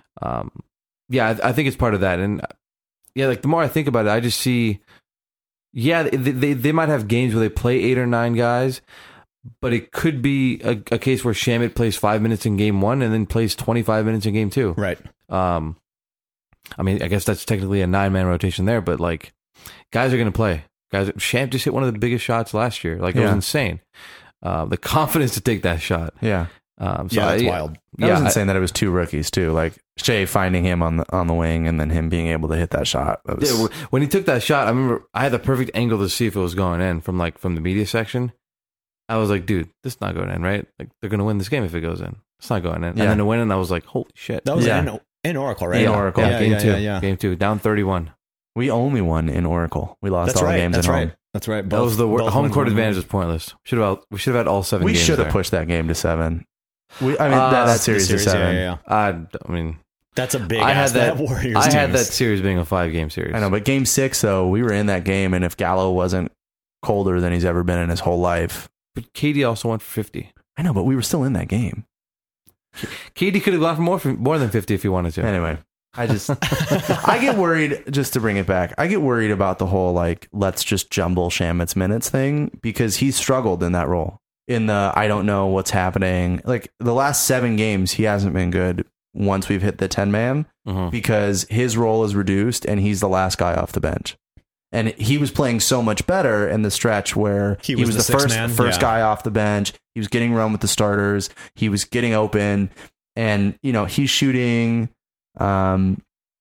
I think it's part of that. And like the more I think about it, I just see, they might have games where they play 8 or 9 guys, but it could be a case where Shamet plays 5 minutes in game 1 and then plays 25 minutes in game 2. Right. I mean, I guess that's technically a 9-man rotation there, but like guys are going to play. Sham just hit one of the biggest shots last year. Like it was insane. The confidence to take that shot. Yeah. That's wild. That was insane that it was 2 rookies too. Like Shea finding him on the wing and then him being able to hit that shot. When he took that shot, I remember I had the perfect angle to see if it was going in from the media section. I was like, dude, this is not going in, right? Like they're going to win this game if it goes in. It's not going in. And then it went in. I was like, holy shit. That was in Oracle, right? In Oracle. Game 2, down 31. We only won in Oracle. We lost all the games at home. That's right. That was the home court advantage was pointless. We should have had all 7 games. We should have pushed that game to 7. That series to 7. Yeah. I mean, that's a big ass that Warriors I had teams. that series being a 5-game series. I know, but game 6 though, we were in that game, and if Gallo wasn't colder than he's ever been in his whole life, but KD also went for 50. I know, but we were still in that game. KD could have gone for more than 50 if he wanted to. Anyway, I get worried, just to bring it back, I get worried about the whole, like, let's just jumble Shamet's minutes thing, because he's struggled in that role. In the, I don't know what's happening. Like, the last 7 games, he hasn't been good once we've hit the 10-man, because his role is reduced, and he's the last guy off the bench. And he was playing so much better in the stretch where he was the first guy off the bench. He was getting run with the starters. He was getting open. And, he's shooting like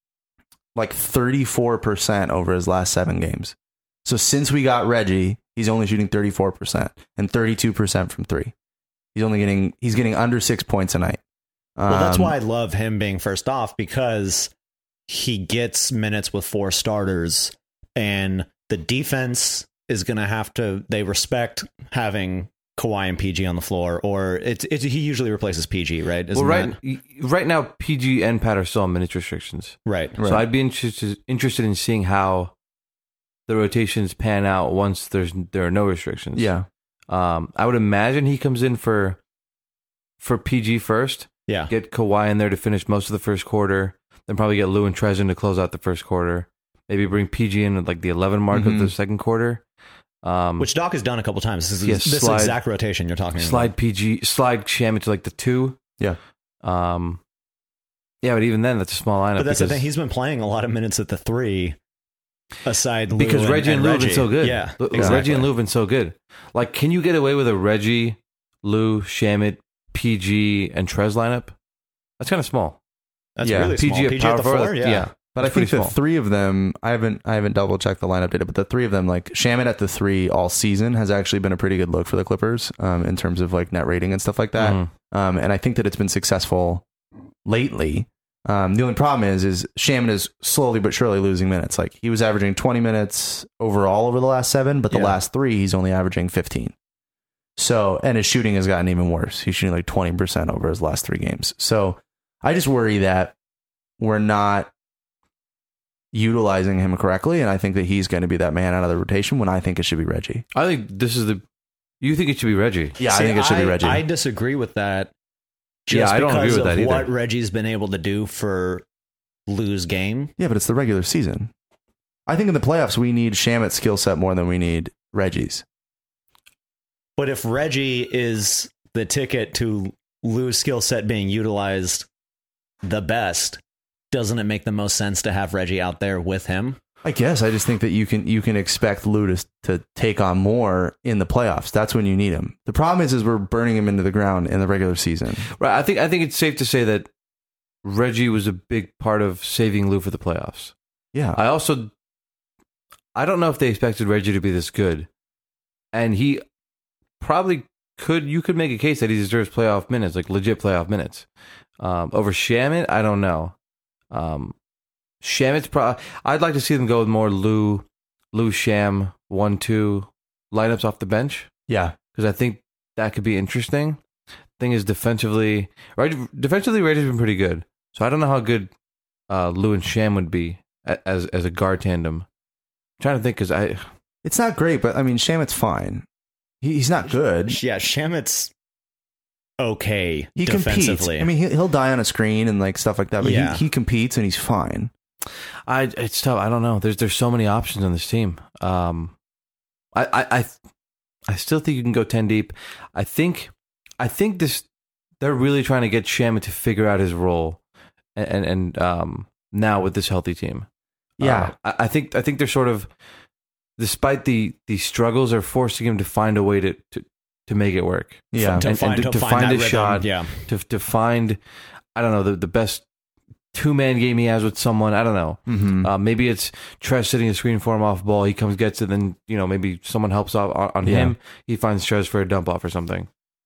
34% over his last 7 games. So since we got Reggie, he's only shooting 34% and 32% from 3. He's getting under 6 points a night. Well, that's why I love him being first off, because he gets minutes with 4 starters. And the defense is going to have to, they respect having Kawhi and PG on the floor, or he usually replaces PG, right? Right now, PG and Pat are still on minutes restrictions. Right. So I'd be interested in seeing how the rotations pan out once there are no restrictions. Yeah. I would imagine he comes in for PG first. Yeah. Get Kawhi in there to finish most of the first quarter. Then probably get Lou and Trezor to close out the first quarter. Maybe bring PG in at like the 11 mark of the second quarter. Which Doc has done a couple times. This is this exact rotation you're talking about. Slide Shamet to like the 2. Yeah. But even then, that's a small lineup. But that's the thing. He's been playing a lot of minutes at the 3, aside Lou because Reggie and Lou have been so good. Yeah, exactly. Reggie and Lou have been so good. Like, can you get away with a Reggie, Lou, Shamet, PG, and Trez lineup? That's kind of small. That's really small. PG at the 4, yeah. But I think the 3 of them, I haven't double checked the lineup data, but the 3 of them, like Shamet at the 3 all season has actually been a pretty good look for the Clippers in terms of like net rating and stuff like that. And I think that it's been successful lately. The only problem is Shamet is slowly but surely losing minutes. Like he was averaging 20 minutes overall over the last 7, but the last 3 he's only averaging 15. So, and his shooting has gotten even worse. He's shooting like 20% over his last 3 games. So I just worry that we're not utilizing him correctly, and I think that he's going to be that man out of the rotation when I think it should be Reggie. I think you think it should be Reggie. Yeah, I think it should be Reggie. I disagree with that. I don't agree with that either. What Reggie's been able to do for Lou's game. Yeah, but it's the regular season. I think in the playoffs we need Shamet's skill set more than we need Reggie's. But if Reggie is the ticket to Lou's skill set being utilized the best, doesn't it make the most sense to have Reggie out there with him? I guess. I just think that you can expect Lou to take on more in the playoffs. That's when you need him. The problem is we're burning him into the ground in the regular season. Right. I think it's safe to say that Reggie was a big part of saving Lou for the playoffs. Yeah. I don't know if they expected Reggie to be this good, and he probably you could make a case that he deserves playoff minutes, like legit playoff minutes. Over Shamet, I don't know. Shamet's I'd like to see them go with more Lou Sham 1-2 lineups off the bench. Yeah, because I think that could be interesting. Thing is, defensively, Reggie's been pretty good. So I don't know how good Lou and Sham would be as a guard tandem. I'm trying to think because it's not great, but I mean, Shamet's fine. He's not good. Yeah, Shamet's okay. He defensively. competes. I mean, he'll die on a screen and like stuff like that, but he competes and he's fine. It's tough. I don't know. There's so many options on this team. I still think you can go 10 deep. I think they're really trying to get Shamet to figure out his role, and now with this healthy team, I think they're sort of, despite the struggles, are forcing him to find a way to make it work. Yeah, to find a shot. Yeah, to find, I don't know, the best 2-man game he has with someone. I don't know. Mm-hmm. Maybe it's Trez setting the screen for him off ball. He comes, gets it, then maybe someone helps out on him. He finds Trez for a dump off or something.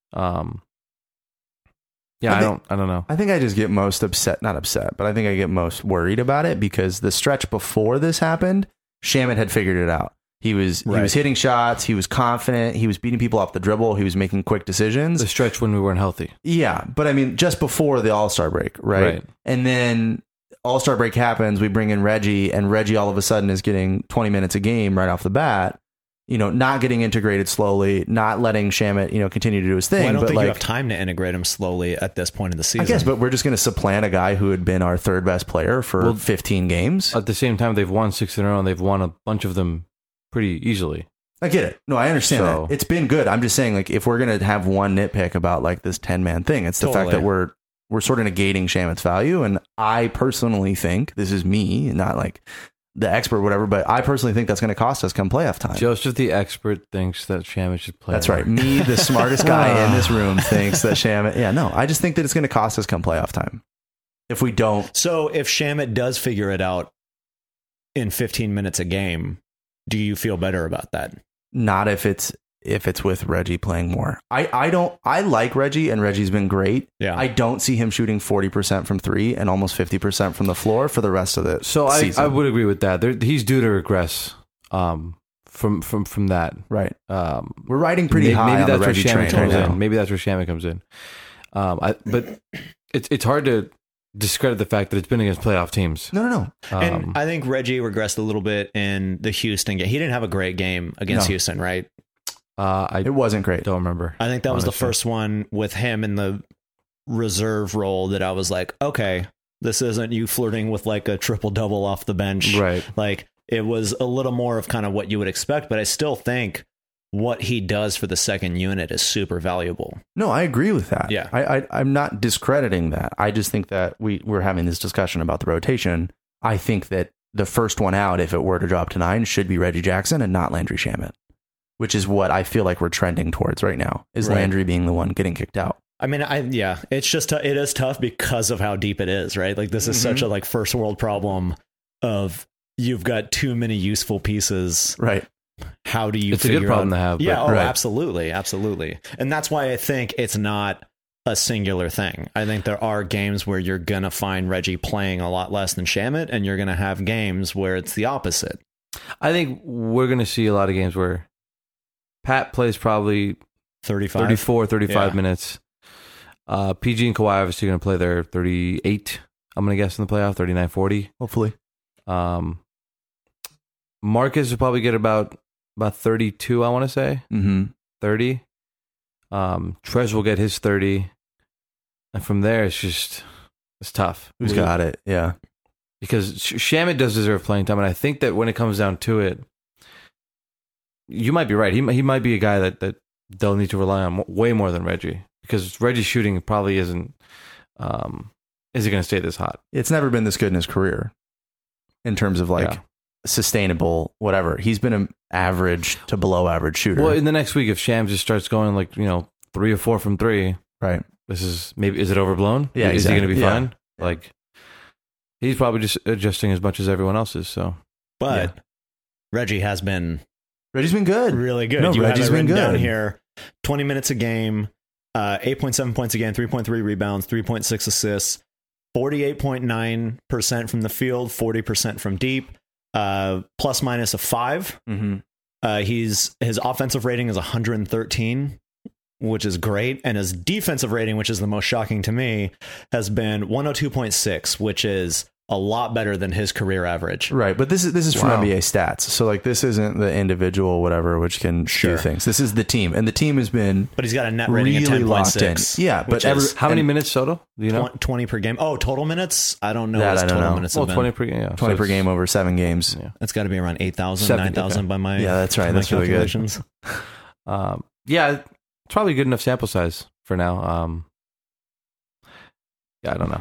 I don't know. I think I just get most not upset, but I think I get most worried about it because the stretch before this happened, Shamet had figured it out. He was hitting shots. He was confident. He was beating people off the dribble. He was making quick decisions. The stretch when we weren't healthy. Yeah, but I mean, just before the All-Star break, right? And then All-Star break happens. We bring in Reggie, and Reggie all of a sudden is getting 20 minutes a game right off the bat. Not getting integrated slowly, not letting Shamet, continue to do his thing. Well, I don't think you have time to integrate him slowly at this point in the season. I guess, but we're just going to supplant a guy who had been our third best player for 15 games. At the same time, they've won 6 in a row, and they've won a bunch of them pretty easily. I get it. No, I understand that. It's been good. I'm just saying, like, if we're going to have one nitpick about like this 10-man thing, it's the fact that we're sort of negating Shamet's value. And I personally think, this is me, not like the expert, whatever, but I personally think that's going to cost us come playoff time. Joseph, the expert, thinks that Shamet should play. That's right. Me, the smartest guy in this room, thinks that Shamet. Yeah, no, I just think that it's going to cost us come playoff time if we don't. So if Shamet does figure it out in 15 minutes a game, do you feel better about that? Not if it's with Reggie playing more. I like Reggie, and Reggie's been great. Yeah. I don't see him shooting 40% from 3 and almost 50% from the floor for the rest of the season. I would agree with that. He's due to regress from that. Right. We're riding pretty high on the Reggie train right now. Maybe that's where Shamet comes in. But it's hard to discredit the fact that it's been against playoff teams. No. And I think Reggie regressed a little bit in the Houston game. He didn't have a great game against Houston, right? It wasn't great. Don't remember. I think that was the first one with him in the reserve role that I was like, okay, this isn't you flirting with like a triple-double off the bench. Right. Like, it was a little more of kind of what you would expect, but I still think what he does for the second unit is super valuable. No, I agree with that. Yeah. I'm not discrediting that. I just think that we're having this discussion about the rotation. I think that the first one out, if it were to drop to 9, should be Reggie Jackson and not Landry Shamet, which is what I feel like we're trending towards right now, is Landry being the one getting kicked out. I mean, it's just, it is tough because of how deep it is, right? Like, this is such a like first world problem of you've got too many useful pieces. Right. How do you It's a good problem to have. Yeah, absolutely. Absolutely. And that's why I think it's not a singular thing. I think there are games where you're going to find Reggie playing a lot less than Shamet, and you're going to have games where it's the opposite. I think we're going to see a lot of games where Pat plays probably 34, 35 minutes. PG and Kawhi obviously going to play their 38, I'm going to guess, in the playoff, 39, 40. Hopefully. Marcus will probably get about 32, I want to say. 30. Trez will get his 30. And from there, it's tough. Who's got it? Yeah. Because Shamet does deserve playing time. And I think that when it comes down to it, you might be right. He might be a guy that they'll need to rely on way more than Reggie. Because Reggie's shooting probably isn't going to stay this hot. It's never been this good in his career in terms of sustainable whatever. He's been an average to below average shooter. Well, in the next week, if Shams just starts going 3 or 4 from 3, right? Is it overblown? Yeah, is he going to be fine? Yeah. He's probably just adjusting as much as everyone else is. So, but Reggie's been good, really good. No, you Reggie's have it been written good down here. 20 minutes a game, 8.7 points a game, 3.3 rebounds, 3.6 assists, 48.9% from the field, 40% from deep, plus minus a 5. Mm-hmm. His offensive rating is 113, which is great. And his defensive rating, which is the most shocking to me, has been 102.6, which is a lot better than his career average. Right, but this is from NBA stats. So like this isn't the individual whatever which can do things. This is the team, and the team has been but he's got a net rating of 10.6. Yeah, but how many minutes total? Do you know? 20 per game. Oh, total minutes? I don't know. That I don't know. Minutes well, 20 per game. Yeah. 20 per game over 7 games. Yeah. It's got to be around 8,000, 9,000 by my that's right. That's really good. Yeah, it's probably good enough sample size for now. Yeah, I don't know.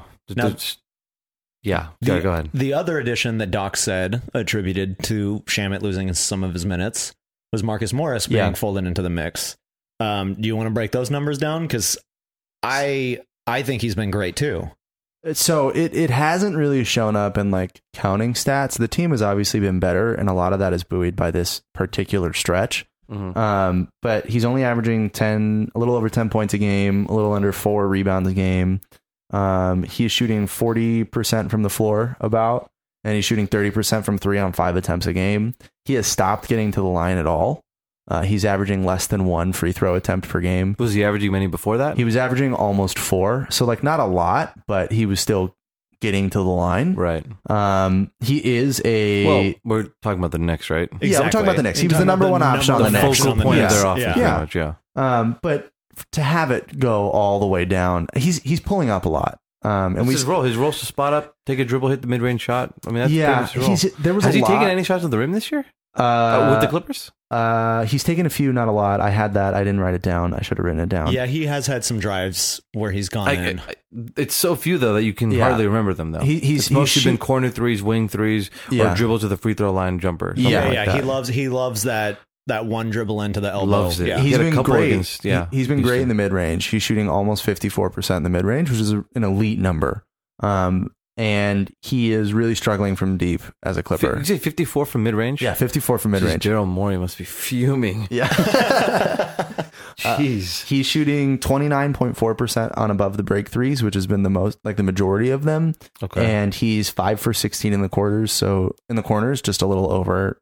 Yeah, go ahead. The other addition that Doc said attributed to Shamet losing some of his minutes was Marcus Morris being folded into the mix. Do you want to break those numbers down? Because I think he's been great too. So it hasn't really shown up in like counting stats. The team has obviously been better, and a lot of that is buoyed by this particular stretch. Mm-hmm. But he's only averaging a little over 10 points a game, a little under 4 rebounds a game. He's shooting 40% from the floor and he's shooting 30% from 3 on 5 attempts a game. He has stopped getting to the line at all. He's averaging less than 1 free throw attempt per game. Was he averaging many before that? He was averaging almost 4. So like not a lot, but he was still getting to the line. Right. He is we're talking about the Knicks, right? Exactly. Yeah, we're talking about the Knicks. He was the number one option on the Knicks. Focal point of their offense. Yeah. But to have it go all the way down, he's pulling up a lot. And his role. His role's to spot up, take a dribble, hit the mid-range shot. I mean, that's his role. Has he taken any shots at the rim this year? With the Clippers? He's taken a few, not a lot. I had that. I didn't write it down. I should have written it down. Yeah, he has had some drives where he's gone in. It's so few, though, that you can hardly remember them, though. He's mostly been corner threes, wing threes, or dribble to the free throw line jumper. He loves that one dribble into the elbow. Loves it. Yeah. He's been great. He's been great in the mid-range. He's shooting almost 54% in the mid-range, which is an elite number. And he is really struggling from deep as a Clipper. Did you say 54 from mid-range? Yeah, 54 from mid-range. Daryl Morey must be fuming. Yeah. Jeez. He's shooting 29.4% on above the break threes, which has been the most, like the majority of them. Okay. And he's 5 for 16 in the quarters. So in the corners, just a little over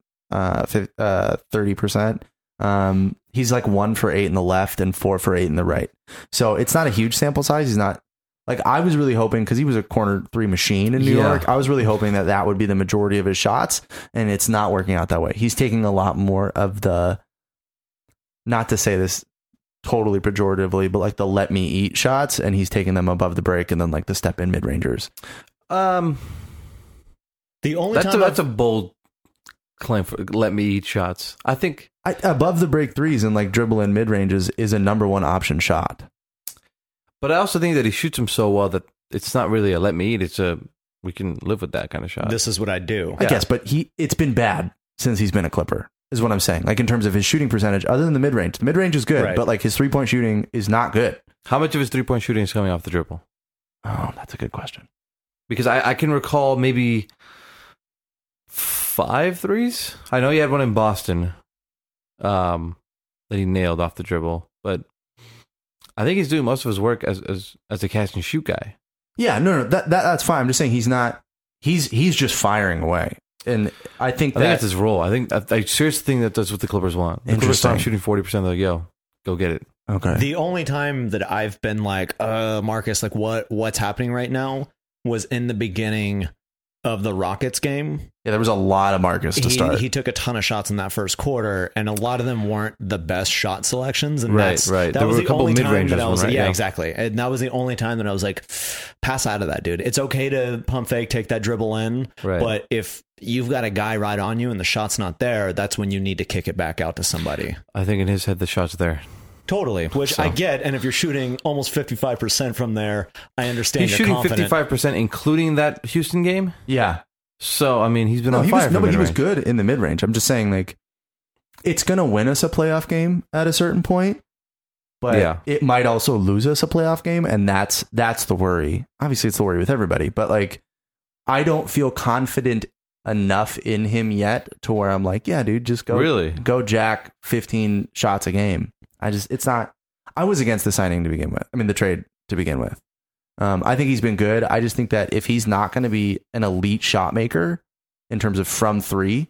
30%. He's like 1 for 8 in the left and 4 for 8 in the right. So it's not a huge sample size. He's not like, I was really hoping, because he was a corner 3 machine in New York. I was really hoping that would be the majority of his shots, and it's not working out that way. He's taking a lot more of the, not to say this totally pejoratively, but like the let me eat shots, and he's taking them above the break and then like the step in mid rangers. The only that's a bold claim for let me eat shots. I think above the break threes and like dribble in mid ranges is a number one option shot. But I also think that he shoots them so well that it's not really a let me eat. It's a we can live with that kind of shot. This is what I do. I guess, but it's been bad since he's been a Clipper, is what I'm saying. Like in terms of his shooting percentage, other than the mid range. The mid range is good, but like his 3-point shooting is not good. How much of his 3-point shooting is coming off the dribble? Oh, that's a good question. Because I can recall maybe 5 threes. I know he had one in Boston that he nailed off the dribble, but I think he's doing most of his work as a catch and shoot guy. Yeah, no, that's fine. I'm just saying he's not. He's just firing away, and I think that's his role. I seriously think that's what the Clippers want. The Clippers start shooting 40%. They're like, yo, go get it. Okay. The only time that I've been like, Marcus, like what's happening right now was in the beginning of the Rockets game. Yeah, there was a lot of Marcus to start. He took a ton of shots in that first quarter, and a lot of them weren't the best shot selections. And right. That there was were the a couple only mid-range time that I was right? Yeah, exactly. And that was the only time that I was like, pass out of that, dude. It's okay to pump fake, take that dribble in, but if you've got a guy right on you and the shot's not there, that's when you need to kick it back out to somebody. I think in his head the shot's there. Totally, which I get. And if you're shooting almost 55% from there, I understand. He's shooting 55%, including that Houston game. Yeah. So, I mean, he's been on fire. But he was good in the mid-range. I'm just saying, like, it's going to win us a playoff game at a certain point, but it might also lose us a playoff game, and that's the worry. Obviously, it's the worry with everybody, but, like, I don't feel confident enough in him yet to where I'm like, yeah, dude, just go jack 15 shots a game. it's not. I was against the signing to begin with. I mean, the trade to begin with. I think he's been good. I just think that if he's not going to be an elite shot maker in terms of from three,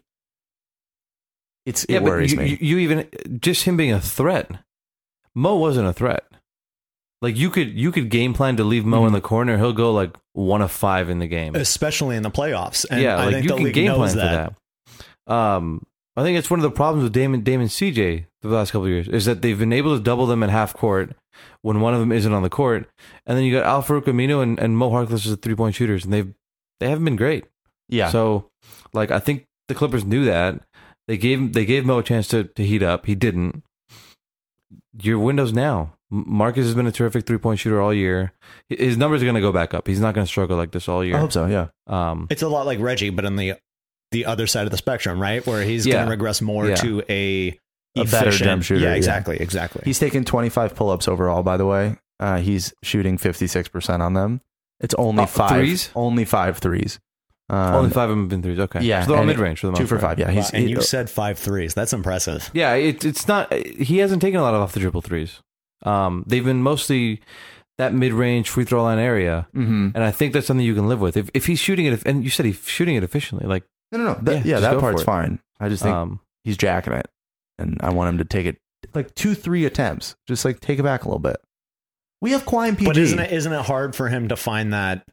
it worries me. You even just him being a threat. Mo wasn't a threat. Like you could game plan to leave Mo in the corner. He'll go like 1 of 5 in the game, especially in the playoffs. And yeah, I like think you the can league game plan knows for that. I think it's one of the problems with Damon CJ the last couple of years is that they've been able to double them at half court when one of them isn't on the court, and then you got Al-Farouq Aminu and Mo Harkless as 3-point shooters, and they haven't been great. Yeah. So like I think the Clippers knew that. They gave Mo a chance to heat up. He didn't. Your window's now. Marcus has been a terrific 3-point shooter all year. His numbers are going to go back up. He's not going to struggle like this all year. I hope so. Yeah. It's a lot like Reggie, but on the other side of the spectrum, right? Where he's going to regress more to a better jump shooter. Yeah, exactly. He's taken 25 pull-ups overall, by the way. He's shooting 56% on them. It's only 5 threes? Only 5 threes. Only 5 of them have been threes. Okay. Yeah. So they're all mid-range for the most 2 for 5. Yeah. Wow, and you said 5 threes. That's impressive. Yeah, it's not. He hasn't taken a lot of off the dribble threes. They've been mostly that mid-range free throw line area, and I think that's something you can live with. If he's shooting it, and you said he's shooting it efficiently, like no, that part's fine. I just think he's jacking it, and I want him to take it like 2-3 attempts. Just like take it back a little bit. We have Kawhi and PG, but isn't it hard for him to find that?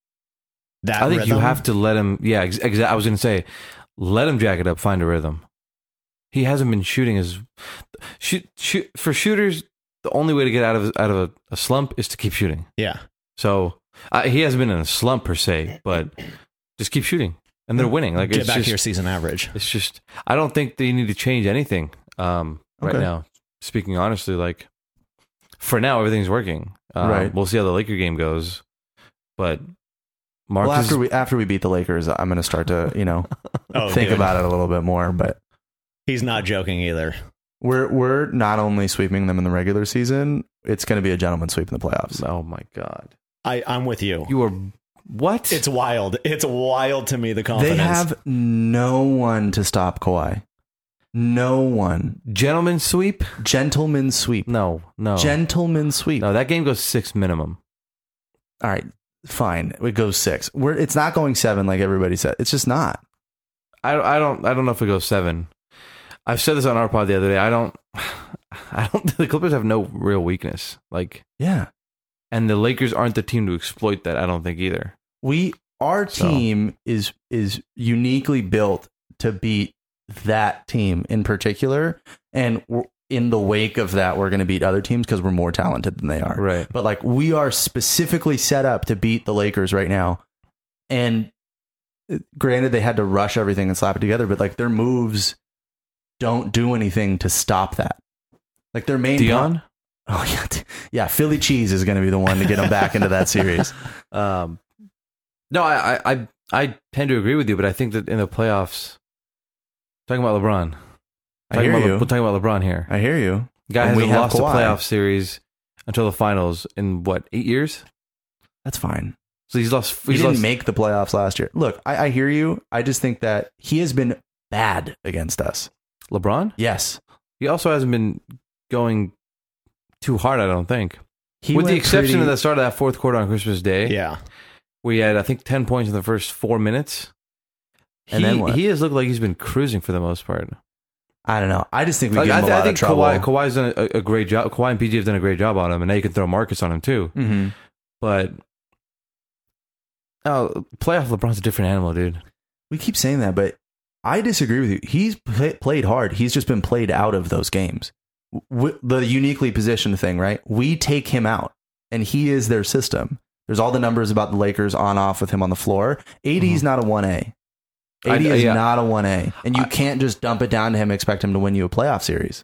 I think rhythm? you have to let him. Yeah, exactly. I was going to say, let him jack it up, find a rhythm. He hasn't been shooting as for shooters. The only way to get out of a slump is to keep shooting. Yeah. So he hasn't been in a slump per se, but just keep shooting, and they're winning. Like get it's back just, to your season average. It's just I don't think they need to change anything right now. Speaking honestly, like for now everything's working. Right. We'll see how the Laker game goes, but Marcus. Well, after we beat the Lakers, I'm going to start to think good. about it a little bit more. But he's not joking either. We're not only sweeping them in the regular season, it's going to be a gentleman's sweep in the playoffs. Oh my God. I'm with you. You are what? It's wild. It's wild to me, the confidence. They have no one to stop Kawhi. No one. Gentleman's sweep? Gentleman's sweep. No. Gentleman's sweep. No, that game goes 6 minimum. All right, fine. It goes 6. It's not going 7 like everybody said. It's just not. I don't know if it goes 7. I've said this on our pod the other day. I don't. The Clippers have no real weakness. Like, yeah, and the Lakers aren't the team to exploit that. I don't think either. Our team is uniquely built to beat that team in particular, and in the wake of that, we're going to beat other teams because we're more talented than they are. Right. But like we are specifically set up to beat the Lakers right now, and granted they had to rush everything and slap it together, but like their moves don't do anything to stop that. Like their main Dion? Yeah, Philly cheese is going to be the one to get them back into that series. No, I tend to agree with you, but I think that in the playoffs, talking about LeBron, we're talking about LeBron here. I hear you. Guy hasn't lost a playoff series until the finals in what, 8 years? That's fine. So he's lost. He didn't make the playoffs last year. Look, I hear you. I just think that he has been bad against us. LeBron? Yes. He also hasn't been going too hard, I don't think. With the exception of the start of that fourth quarter on Christmas Day. Yeah. We had, I think, 10 points in the first 4 minutes. And then what? He has looked like he's been cruising for the most part. I don't know. I just think we give him a lot of trouble. Kawhi's done a great job. Kawhi and PG have done a great job on him, and now you can throw Marcus on him too. Mm-hmm. But playoff LeBron's a different animal, dude. We keep saying that, but I disagree with you. He's played hard. He's just been played out of those games. The uniquely positioned thing, right? We take him out, and he is their system. There's all the numbers about the Lakers on off with him on the floor. AD is not a 1A. AD is not a 1A. And you can't just dump it down to him and expect him to win you a playoff series.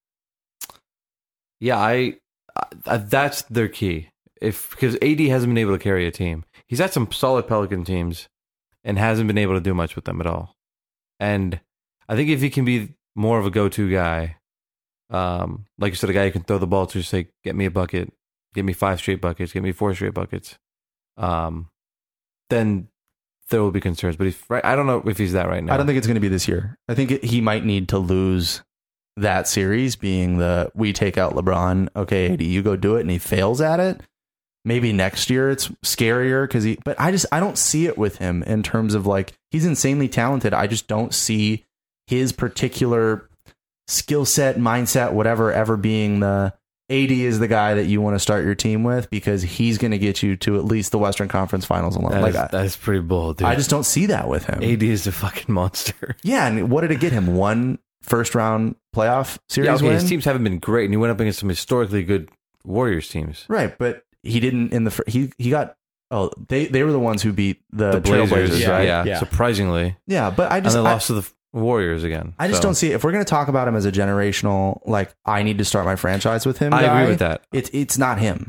Yeah, that's their key. Because AD hasn't been able to carry a team. He's had some solid Pelican teams and hasn't been able to do much with them at all. And I think if he can be more of a go-to guy, like you said, a guy who can throw the ball to, say, get me a bucket, get me 5 straight buckets, get me 4 straight buckets, then there will be concerns. But I don't know if he's that right now. I don't think it's going to be this year. I think he might need to lose that series being we take out LeBron. Okay, AD, you go do it, and he fails at it. Maybe next year it's scarier but I don't see it with him in terms of like, he's insanely talented. I just don't see his particular skill set, mindset, whatever, ever being the AD is the guy that you want to start your team with because he's going to get you to at least the Western Conference Finals alone. That's pretty bold, dude. I just don't see that with him. AD is a fucking monster. Yeah, and what did it get him? One first round playoff series win? His teams haven't been great, and he went up against some historically good Warriors teams. Right, but he didn't in the he got they were the ones who beat the Blazers, Trailblazers, right? Yeah, surprisingly. Yeah, but and they lost to the Warriors again. I just don't see it. If we're going to talk about him as a generational, like, I need to start my franchise with him, I agree with that. It's not him.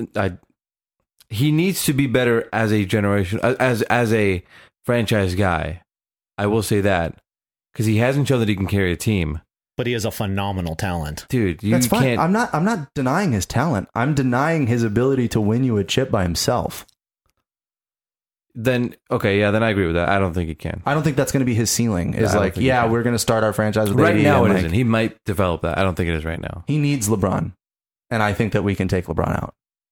He needs to be better as a generation, as a franchise guy. I will say that because he hasn't shown that he can carry a team. But he is a phenomenal talent, dude. That's fine. Can't. I'm not denying his talent. I'm denying his ability to win you a chip by himself. Then okay, yeah, then I agree with that. I don't think he can. I don't think that's going to be his ceiling. Is like, yeah, we're going to start our franchise with right AD now. It like, isn't. He might develop that. I don't think it is right now. He needs LeBron, and I think that we can take LeBron out.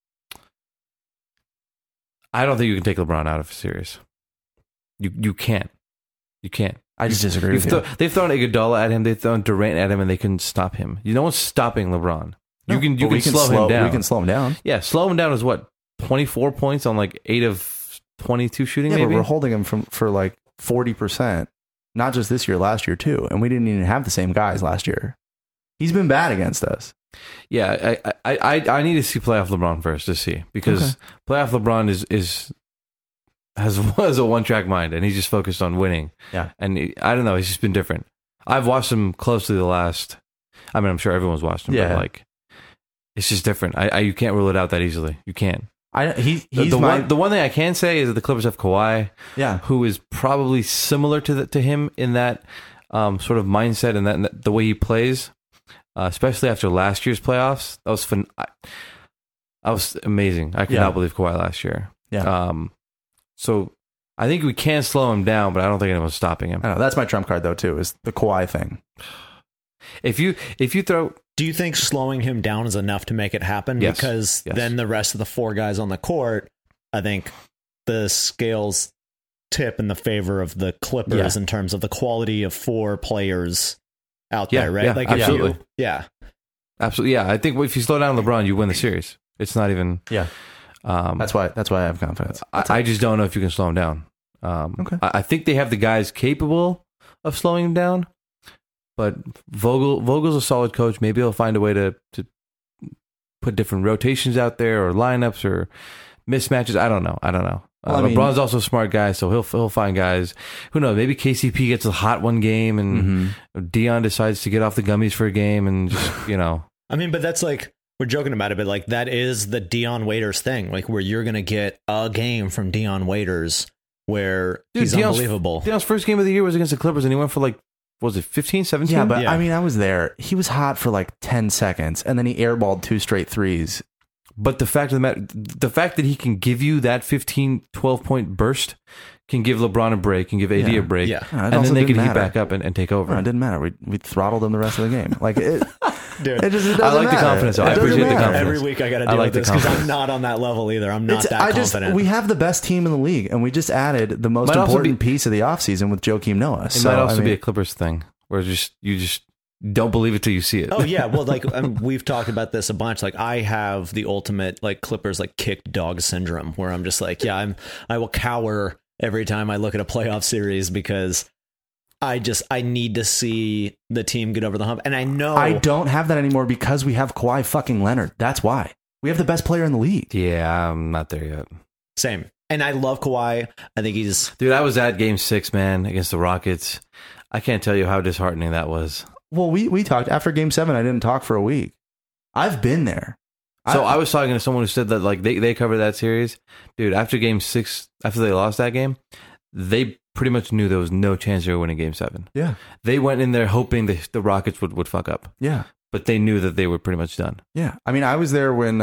I don't think you can take LeBron out of a series. You can't. You can't. I just disagree with you. They've thrown Iguodala at him. They've thrown Durant at him, and they couldn't stop him. No one's stopping LeBron. No, you can slow him down. We can slow him down. Yeah, slow him down is what, 24 points on like 8 of 22 shooting. Yeah, maybe? but we're holding him for like 40%. Not just this year, last year too, and we didn't even have the same guys last year. He's been bad against us. Yeah, I need to see playoff LeBron first to see because playoff LeBron has a one-track mind and he's just focused on winning. Yeah. And I don't know, he's just been different. I've watched him closely I'm sure everyone's watched him, but like, it's just different. You can't rule it out that easily. You can't. The one thing I can say is that the Clippers have Kawhi, who is probably similar to him in that sort of mindset and that the way he plays, especially after last year's playoffs. That was fun. That was amazing. I could not believe Kawhi last year. Yeah. So I think we can slow him down, but I don't think anyone's stopping him. I know that's my trump card though too, is the Kawhi thing. If you throw, do you think slowing him down is enough to make it happen? Yes. Because then the rest of the 4 guys on the court, I think the scales tip in the favor of the Clippers in terms of the quality of 4 players out there, right? Yeah, like absolutely. Absolutely. Yeah, I think if you slow down LeBron, you win the series. It's not even. Yeah. That's why I have confidence. I just don't know if you can slow him down. Okay. I think they have the guys capable of slowing him down, but Vogel's a solid coach. Maybe he'll find a way to put different rotations out there or lineups or mismatches. I don't know. Well, LeBron's also a smart guy, so he'll find guys. Who knows? Maybe KCP gets a hot one game, and Dion decides to get off the gummies for a game, and just I mean, but that's like, we're joking about it, but like that is the Dion Waiters thing, like where you're gonna get a game from Dion Waiters where he's unbelievable. Dion's first game of the year was against the Clippers, and he went for like, what was it, 15, 17? Yeah, but I mean, I was there. He was hot for like 10 seconds, and then he airballed 2 straight threes. But the fact that he can give you that 15, 12-point burst can give LeBron a break, can give AD a break, and then they can heat back up and take over. No, it didn't matter. We throttled them the rest of the game. Like it. Dude, it just I like the confidence. I appreciate the confidence. Every week I got to deal with this because I'm not on that level either. I'm not that confident. We have the best team in the league, and we just added the most important piece of the offseason with Joakim Noah. It might also be a Clippers thing where you just don't believe it till you see it. Oh yeah, well, like we've talked about this a bunch. Like I have the ultimate like Clippers like kicked dog syndrome, where I'm just like, I will cower every time I look at a playoff series because I need to see the team get over the hump. And I know I don't have that anymore because we have Kawhi fucking Leonard. That's why. We have the best player in the league. Yeah, I'm not there yet. Same. And I love Kawhi. I think he's... Dude, I was at Game 6, man, against the Rockets. I can't tell you how disheartening that was. Well, we talked after Game 7. I didn't talk for a week. I've been there. So I was talking to someone who said that like they covered that series. Dude, after Game 6, after they lost that game, they pretty much knew there was no chance they were winning Game 7. Yeah. They went in there hoping the Rockets would fuck up. Yeah. But they knew that they were pretty much done. Yeah. I mean, I was there when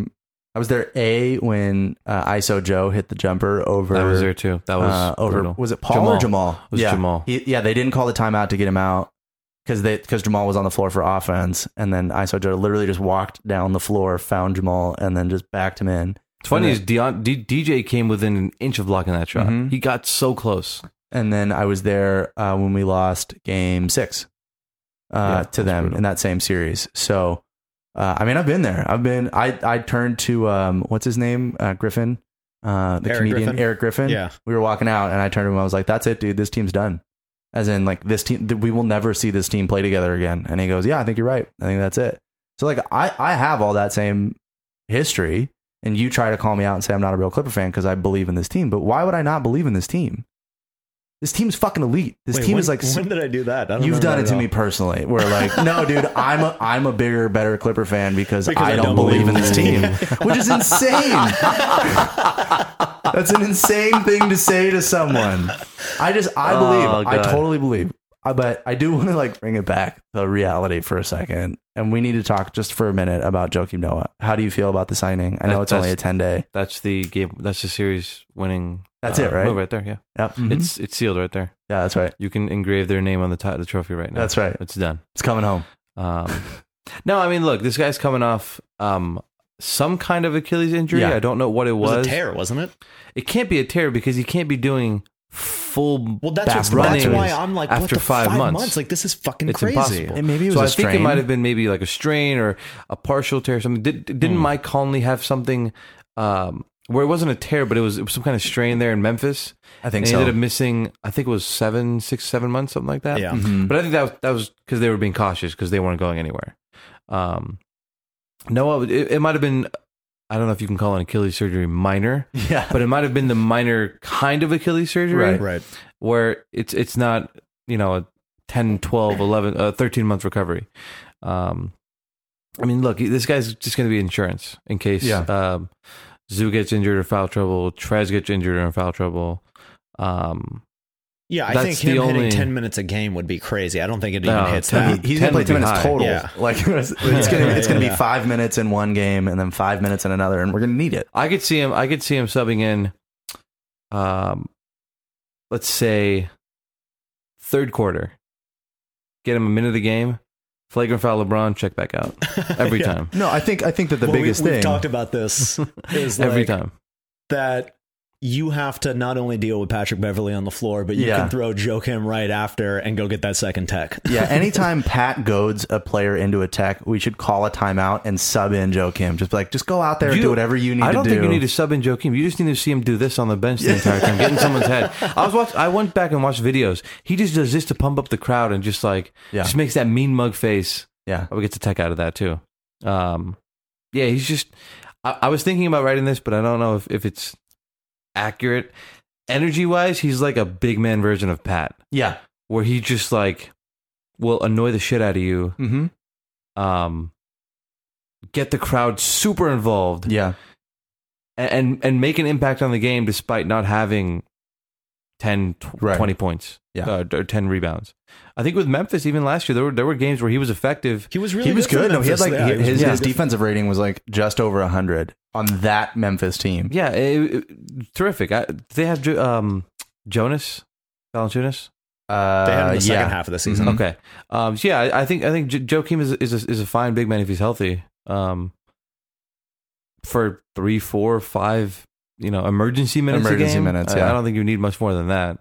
when ISO Joe hit the jumper over. I was there too. That was over. brutal. Was it Paul or Jamal? It was Jamal. They didn't call the timeout to get him out. because Jamal was on the floor for offense, and then ISO literally just walked down the floor, found Jamal, and then just backed him in. It's funny is DJ came within an inch of blocking that shot. He got so close. And then I was there when we lost game 6 to them brutal. In that same series. So, I mean, I've been there. I turned to, what's his name? Griffin, comedian, Eric Griffin. Yeah. We were walking out and I turned to him. I was like, that's it, dude. This team's done. As in, like, this team, we will never see this team play together again. And he goes, yeah, I think you're right. I think that's it. So, like, I have all that same history. And you try to call me out and say I'm not a real Clipper fan because I believe in this team. But why would I not believe in this team? This team's fucking elite. This team is like. When did I do that? You've done it to me personally. We're like, no, dude, I'm a bigger, better Clipper fan because I don't believe in this team, which is insane. That's an insane thing to say to someone. I believe. I totally believe. But I do want to like bring it back to reality for a second. And we need to talk just for a minute about Joakim Noah. How do you feel about the signing? I know it's only a 10-day. That's the game. That's the series winning. That's it, right? Right there, yeah. Yep. It's sealed right there. Yeah, that's right. You can engrave their name on the trophy right now. That's right. It's done. It's coming home. No, I mean, look, this guy's coming off some kind of Achilles injury. Yeah. I don't know what it was. It was a tear, wasn't it? It can't be a tear because he can't be doing full that's why I'm like, after 5 months. Like, this is fucking it's crazy. Impossible. And maybe it was I strain. think it might have been maybe like a strain or a partial tear or something. Didn't Mike Conley have something where it wasn't a tear, but it was some kind of strain there in Memphis? I think so. He ended up missing, I think it was 6, 7 months, something like that. Yeah. But I think that was because they were being cautious because they weren't going anywhere. No, it might have been, I don't know if you can call an Achilles surgery minor, but it might have been the minor kind of Achilles surgery, right? Where it's not, a 10, 12, 11, 13-month recovery. I mean, look, this guy's just going to be insurance in case Zoo gets injured or foul trouble, Trez gets injured or in foul trouble. I think him hitting 10 minutes a game would be crazy. I don't think it even hits that. He's going to play 10 minutes total. Yeah. Like it's going to be 5 minutes in one game and then 5 minutes in another, and we're going to need it. I could see him subbing in, let's say, third quarter. Get him a minute a game. Flagrant foul LeBron, check back out. Every time. No, I think that the biggest thing. We've talked about this is every time. That you have to not only deal with Patrick Beverley on the floor, but you can throw Joakim right after and go get that second tech. Yeah, anytime Pat goads a player into a tech, we should call a timeout and sub in Joakim. Just go out there and do whatever you need to do. I don't think you need to sub in Joakim. You just need to see him do this on the bench the entire time, get in someone's head. I went back and watched videos. He just does this to pump up the crowd and just makes that mean mug face. Yeah. I would get the tech out of that too. He's just, I was thinking about writing this, but I don't know if it's accurate. Energy wise, he's like a big man version of Pat. Yeah. Where he just will annoy the shit out of you. Mm-hmm. Get the crowd super involved. Yeah. And make an impact on the game despite not having 10, 20 points. Yeah. Or 10 rebounds. I think with Memphis, even last year, there were games where he was effective. He was really good. No, he had Memphis, his defensive rating was just over 100 on that Memphis team. Yeah, terrific. They have Jonas Valanciunas. They had him in the second half of the season. Mm-hmm. Okay. I think Joakim is a fine big man if he's healthy. For 3, 4, 5, emergency minutes. Yeah. I don't think you need much more than that.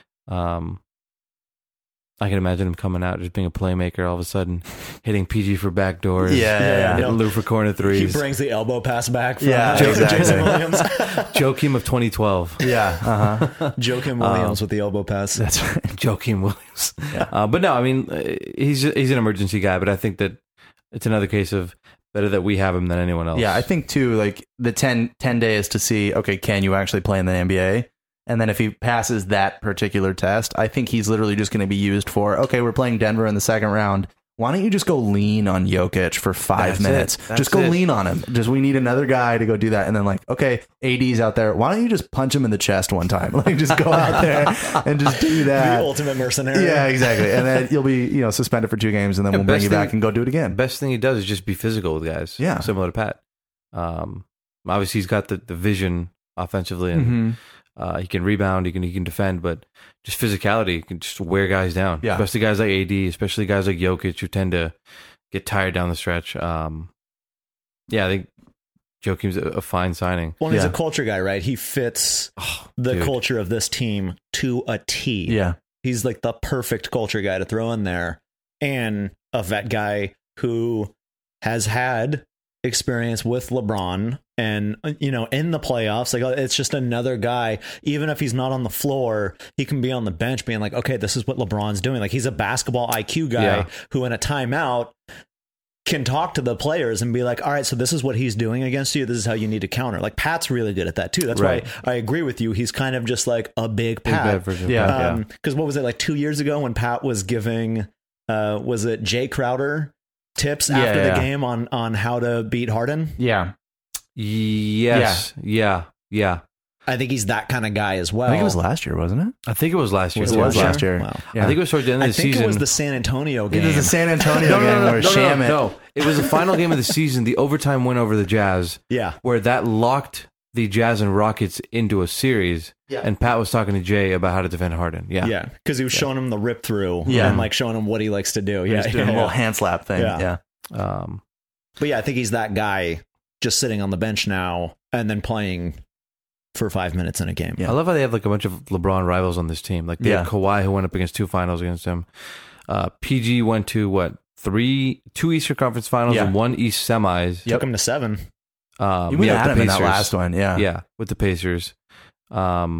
I can imagine him coming out just being a playmaker, all of a sudden hitting PG for backdoors, hitting Lou for corner threes. He brings the elbow pass back from Jason Williams. Joakim of 2012. Yeah, Joakim Williams with the elbow pass. That's right. Joakim Williams. Yeah. But no, I mean, he's an emergency guy, but I think that it's another case of better that we have him than anyone else. Yeah, I think too, the 10 days to see, okay, can you actually play in the NBA? And then if he passes that particular test, I think he's literally just going to be used for, okay, we're playing Denver in the second round. Why don't you just go lean on Jokic for 5 minutes? Just go lean on him. We need another guy to go do that. And then okay, AD's out there. Why don't you just punch him in the chest one time? Just go out there and just do that. The ultimate mercenary. Yeah, exactly. And then you'll be, suspended for 2 games and then we'll bring you back and go do it again. Best thing he does is just be physical with guys. Yeah. Similar to Pat. Obviously he's got the vision offensively and He can rebound. He can defend, but just physicality, he can just wear guys down. Yeah. Especially guys like AD, especially guys like Jokic who tend to get tired down the stretch. I think Joakim's a fine signing. Well, he's a culture guy, right? He fits the culture of this team to a T. Yeah. He's like the perfect culture guy to throw in there, and a vet guy who has had experience with LeBron and, in the playoffs. Like, it's just another guy. Even if he's not on the floor, he can be on the bench being like, okay, this is what LeBron's doing. Like, he's a basketball IQ guy who in a timeout can talk to the players and be like, all right, so this is what he's doing against you. This is how you need to counter. Like, Pat's really good at that too. That's why I agree with you. He's kind of just like a big Pat. Because what was it, like 2 years ago when Pat was giving, was it Jay Crowder tips after the game on how to beat Harden? Yeah. Yes. Yeah. I think he's that kind of guy as well. I think it was last year, wasn't it? I think it was last year. It was last year. Wow. I think it was towards the end of the season. I think it was the San Antonio game. It was the San Antonio game where Shamet. No, it was the final game of the season, the overtime win over the Jazz. Yeah. Where that locked the Jazz and Rockets into a series. Yeah. And Pat was talking to Jay about how to defend Harden. Yeah. Yeah. Because he was showing him the rip through and like showing him what he likes to do. He was doing a little hand slap thing. Yeah. But yeah, I think he's that guy just sitting on the bench now and then playing for 5 minutes in a game. Yeah. I love how they have like a bunch of LeBron rivals on this team. Like they had Kawhi, who went up against 2 finals against him. PG went to 2 Eastern Conference finals and 1 East semis. Took him to 7. You went at him in that last one. Yeah, with the Pacers. They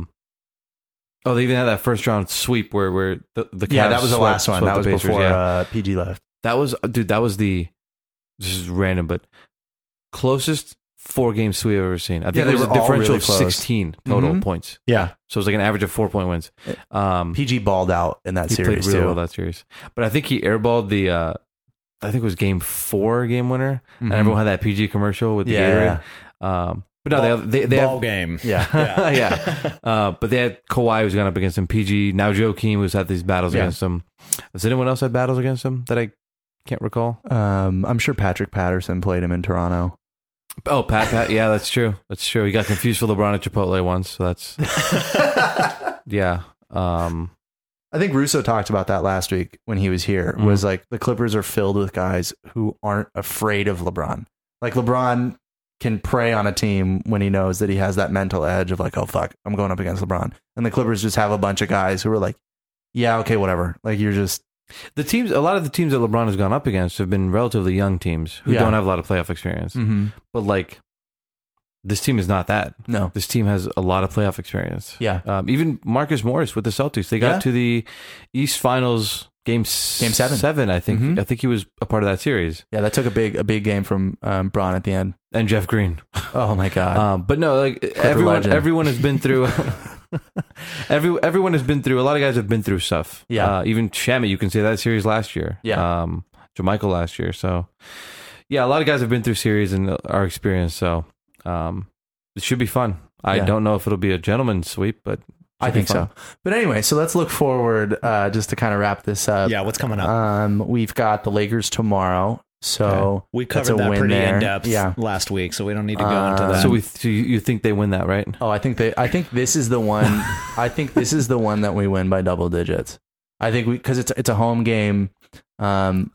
even had that first round sweep where the Cavs that was the last one. That was Pacers, before PG left. That was this is random, but closest 4-game sweep I've ever seen. I think it was a differential of 16 total points. Yeah. So it was like an average of 4-point wins. PG balled out in that series. He played really well that series. But I think he airballed the, I think it was game 4 game winner. And everyone had that PG commercial with the Gatorade. But no, they ball have, game. Yeah. Yeah. But they had Kawhi who's gone up against him. PG, now Joakim who's had these battles against him. Has anyone else had battles against him that I can't recall? I'm sure Patrick Patterson played him in Toronto. Oh, Pat. Yeah, that's true. That's true. He got confused for LeBron at Chipotle once. So that's, yeah. I think Russo talked about that last week when he was here, was like the Clippers are filled with guys who aren't afraid of LeBron. Like LeBron can prey on a team when he knows that he has that mental edge of like, oh, fuck, I'm going up against LeBron. And the Clippers just have a bunch of guys who are like, yeah, okay, whatever. Like you're just... a lot of the teams that LeBron has gone up against have been relatively young teams who don't have a lot of playoff experience. But like, this team is not that. No. This team has a lot of playoff experience. Yeah. Even Marcus Morris with the Celtics, they got to the East Finals game 7. I think. I think he was a part of that series. Yeah, that took a big game from Bron at the end. And Jeff Green. Oh my God. But no, like everyone has been through. Everyone has been through. A lot of guys have been through stuff. Yeah. Even Shamet, you can say that series last year. Yeah. Jermichael last year. So, yeah, a lot of guys have been through series and are experienced. So, it should be fun. I don't know if it'll be a gentleman's sweep, but I think so. But anyway, so let's look forward just to kind of wrap this up. Yeah, what's coming up? We've got the Lakers tomorrow. So we covered that pretty in depth last week, so we don't need to go into that. So you think they win that, right? Oh, I think this is the one. I think this is the one that we win by double digits. I think because it's a home game. We're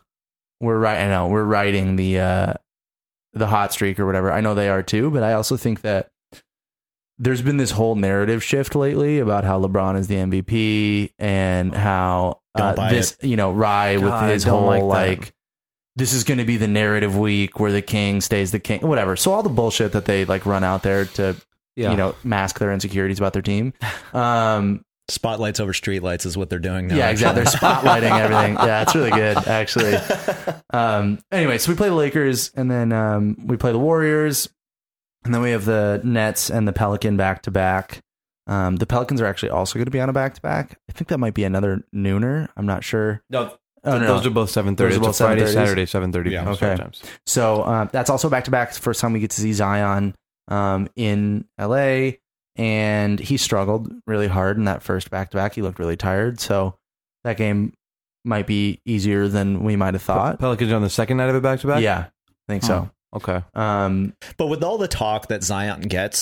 riding the hot streak or whatever. I know they are too, but I also think that there's been this whole narrative shift lately about how LeBron is the MVP and how Rye with his whole like this is going to be the narrative week where the king stays the king, whatever. So all the bullshit that they like run out there to, mask their insecurities about their team. Spotlights over streetlights is what they're doing now. Yeah, exactly. They're spotlighting everything. Yeah, it's really good, actually. Anyway, so we play the Lakers and then we play the Warriors and then we have the Nets and the Pelican back to back. The Pelicans are actually also going to be on a back to back. I think that might be another nooner. I'm not sure. No. Those are both 7:30. It's Friday, Saturday, 7:30. Yeah, okay. Sometimes. So that's also back to back. First time we get to see Zion in LA, and he struggled really hard in that first back to back. He looked really tired. So that game might be easier than we might have thought. Pelicans on the second night of a back to back. Yeah, I think so. Okay. But with all the talk that Zion gets,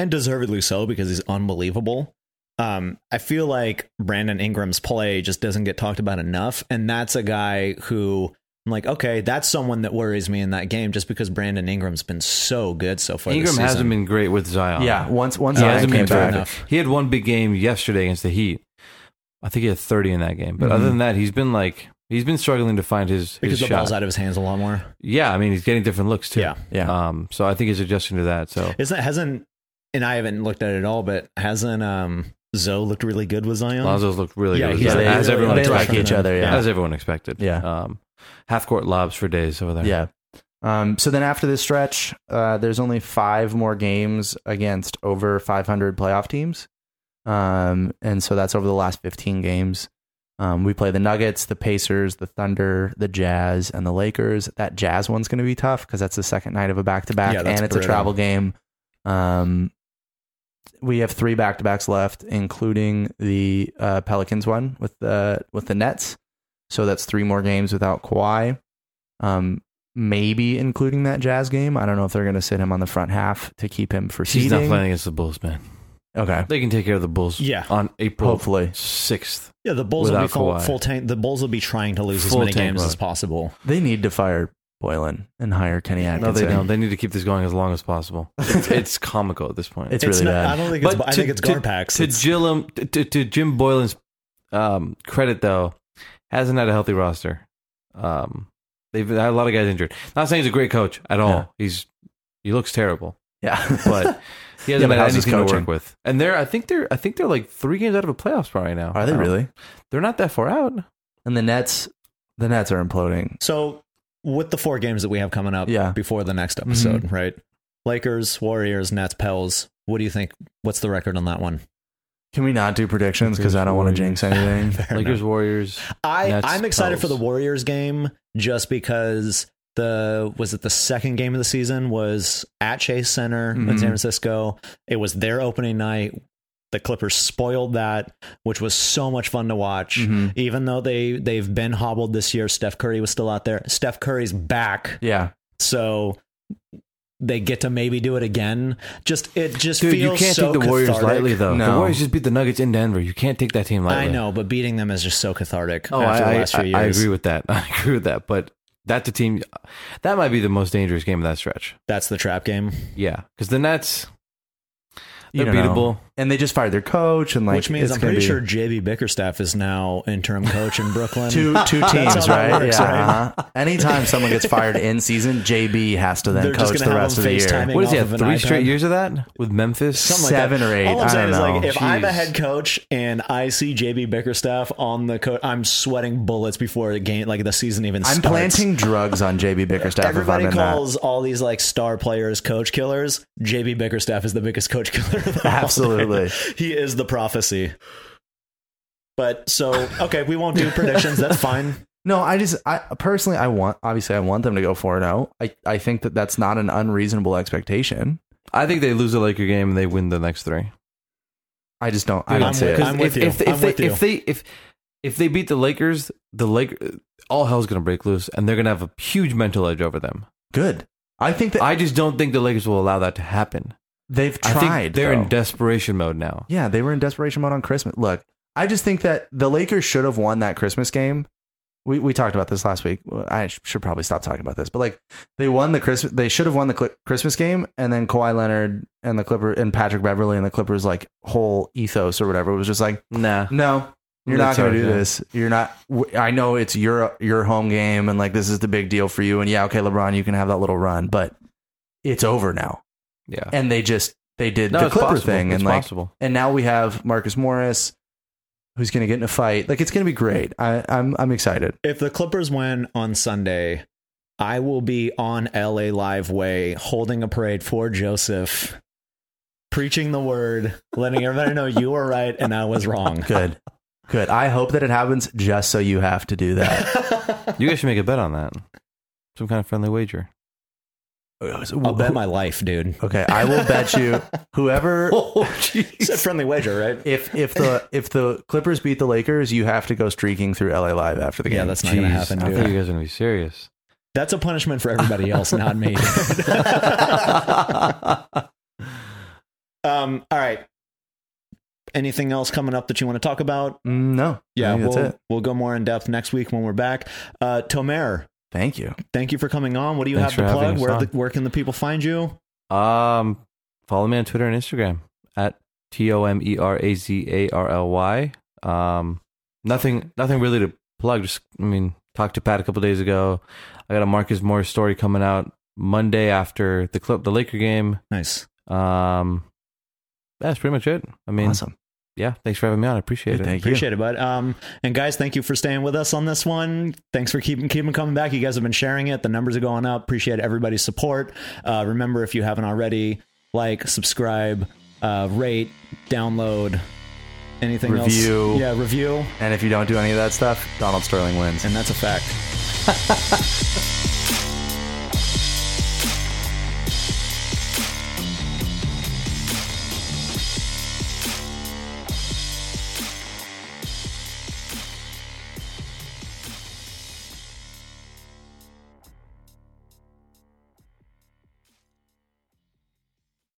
and deservedly so because he's unbelievable. I feel like Brandon Ingram's play just doesn't get talked about enough, and that's a guy who I'm like, okay, that's someone that worries me in that game just because Brandon Ingram's been so good so far. Ingram this season. hasn't been great with Zion. Yeah, once he Zion hasn't came been back. enough. He had one big game yesterday against the Heat. I think he had 30 in that game. But other than that, he's been struggling to find his because the shot. ball's out of his hands a lot more. Yeah, I mean, he's getting different looks too. Yeah. So I think he's adjusting to that. So Hasn't, and I haven't looked at it at all, but hasn't Zoe looked really good with Zion? Lonzo's looked really good. As everyone expected. like each other. Yeah. As everyone expected. Yeah. Half court lobs for days over there. Yeah. So then after this stretch, there's only 5 more games against over 500 playoff teams. And so that's over the last 15 games. We play the Nuggets, the Pacers, the Thunder, the Jazz, and the Lakers. That Jazz one's going to be tough because that's the second night of a back-to-back, and it's a travel game. We have 3 back-to-backs left, including the Pelicans one with the Nets. So that's 3 more games without Kawhi. Maybe including that Jazz game. I don't know if they're going to sit him on the front half to keep him for seeding. He's not playing against the Bulls, man. Okay. They can take care of the Bulls on April hopefully 6th. Yeah, the Bulls will be full tank. The Bulls will be trying to lose as many games as possible. They need to fire Boylan and hire Kenny Atkinson. No, they don't. They need to keep this going as long as possible. It's comical at this point. It's really bad. I don't think I think it's Garpax. To Jim Boylan's credit, though, hasn't had a healthy roster. They've had a lot of guys injured. Not saying he's a great coach at all. Yeah. He looks terrible. Yeah, but he hasn't had anything to coaching? work with. And I think they're like 3 games out of a playoff spot right now. Are they really? They're not that far out. And the Nets are imploding. So with the 4 games that we have coming up before the next episode, right? Lakers, Warriors, Nets, Pels. What do you think? What's the record on that one? Can we not do predictions because I don't want to jinx anything? Lakers, Warriors. I'm excited for the Warriors game just because the second game of the season was at Chase Center in San Francisco. It was their opening night. The Clippers spoiled that, which was so much fun to watch. Even though they've been hobbled this year, Steph Curry was still out there. Steph Curry's back. Yeah. So they get to maybe do it again. Dude, feels you can't so take the Warriors cathartic. lightly, though. No. The Warriors just beat the Nuggets in Denver. You can't take that team lightly. I know, but beating them is just so cathartic after the last few years. I agree with that. But that's a team that might be the most dangerous game of that stretch. That's the trap game. Yeah, because the Nets, You they're don't know. beatable. And they just fired their coach, and Which means I'm pretty sure JB Bickerstaff is now interim coach in Brooklyn. two That's teams, how that right? works, right? Anytime someone gets fired in season, JB has to then They're just coach gonna the have rest of him the year. FaceTiming What is he off have? of an 3 straight iPad? years of that with Memphis? Something like 7 that. or 8. All I'm I saying don't is, know. if I'm a Jeez. head coach and I see JB Bickerstaff on the coach, I'm sweating bullets before the game, like the season even starts. I'm planting drugs on JB Bickerstaff. Everybody if I'm in calls all these like star players coach killers. JB Bickerstaff is the biggest coach killer of them all. Absolutely. He is the prophecy. But so, okay, we won't do predictions. That's fine. No, I personally, I want them to go 4-0. I think that's not an unreasonable expectation. I think they lose the Laker game and they win the next 3. I just don't. I don't see it. I'm with you. If they beat the Lakers, all hell's gonna break loose, and they're gonna have a huge mental edge over them. Good. I think that I just don't think the Lakers will allow that to happen. they've tried. I think they're though. in desperation mode now. Yeah, they were in desperation mode on Christmas. Look, I just think that the Lakers should have won that Christmas game. We talked about this last week. I should probably stop talking about this, but like they should have won the Christmas game, and then Kawhi Leonard and the Clippers and Patrick Beverly and the Clippers like whole ethos or whatever was just like, Nah. no, you're not going to do this. You're not. I know it's your home game, and like this is the big deal for you. And yeah, okay, LeBron, you can have that little run, but it's over now. Yeah, And they did the it's Clipper possible. thing, It's and like, possible. and now we have Marcus Morris, who's going to get in a fight. Like it's going to be great. I'm excited. If the Clippers win on Sunday, I will be on LA Live Way holding a parade for Joseph, preaching the word, letting everybody know you were right and I was wrong. Good. I hope that it happens just so you have to do that. You guys should make a bet on that. Some kind of friendly wager. I'll bet my life, dude. Okay, I will bet you whoever. It's a friendly wager, right? If the Clippers beat the Lakers, you have to go streaking through LA Live after the game. Yeah, that's not going to happen, I dude. thought you guys were going to be serious. That's a punishment for everybody else, not me. All right. Anything else coming up that you want to talk about? No. Yeah, that's it. We'll go more in depth next week when we're back. Tomer, Thank you. thank you for coming on. What do you Thanks have to for having plug? us on. Where can the people find you? Follow me on Twitter and Instagram at TOMERAZARLY. Nothing really to plug. Just, talked to Pat a couple days ago. I got a Marcus Morris story coming out Monday after the Laker game. Nice. That's pretty much it. Awesome. Yeah, thanks for having me on. I appreciate it. Thank you. Appreciate it, bud. And guys, thank you for staying with us on this one. Thanks for keeping coming back. You guys have been sharing it. The numbers are going up. Appreciate everybody's support. Remember, if you haven't already, like, subscribe, rate, download, anything else. Review. Yeah, review. And if you don't do any of that stuff, Donald Sterling wins. And that's a fact.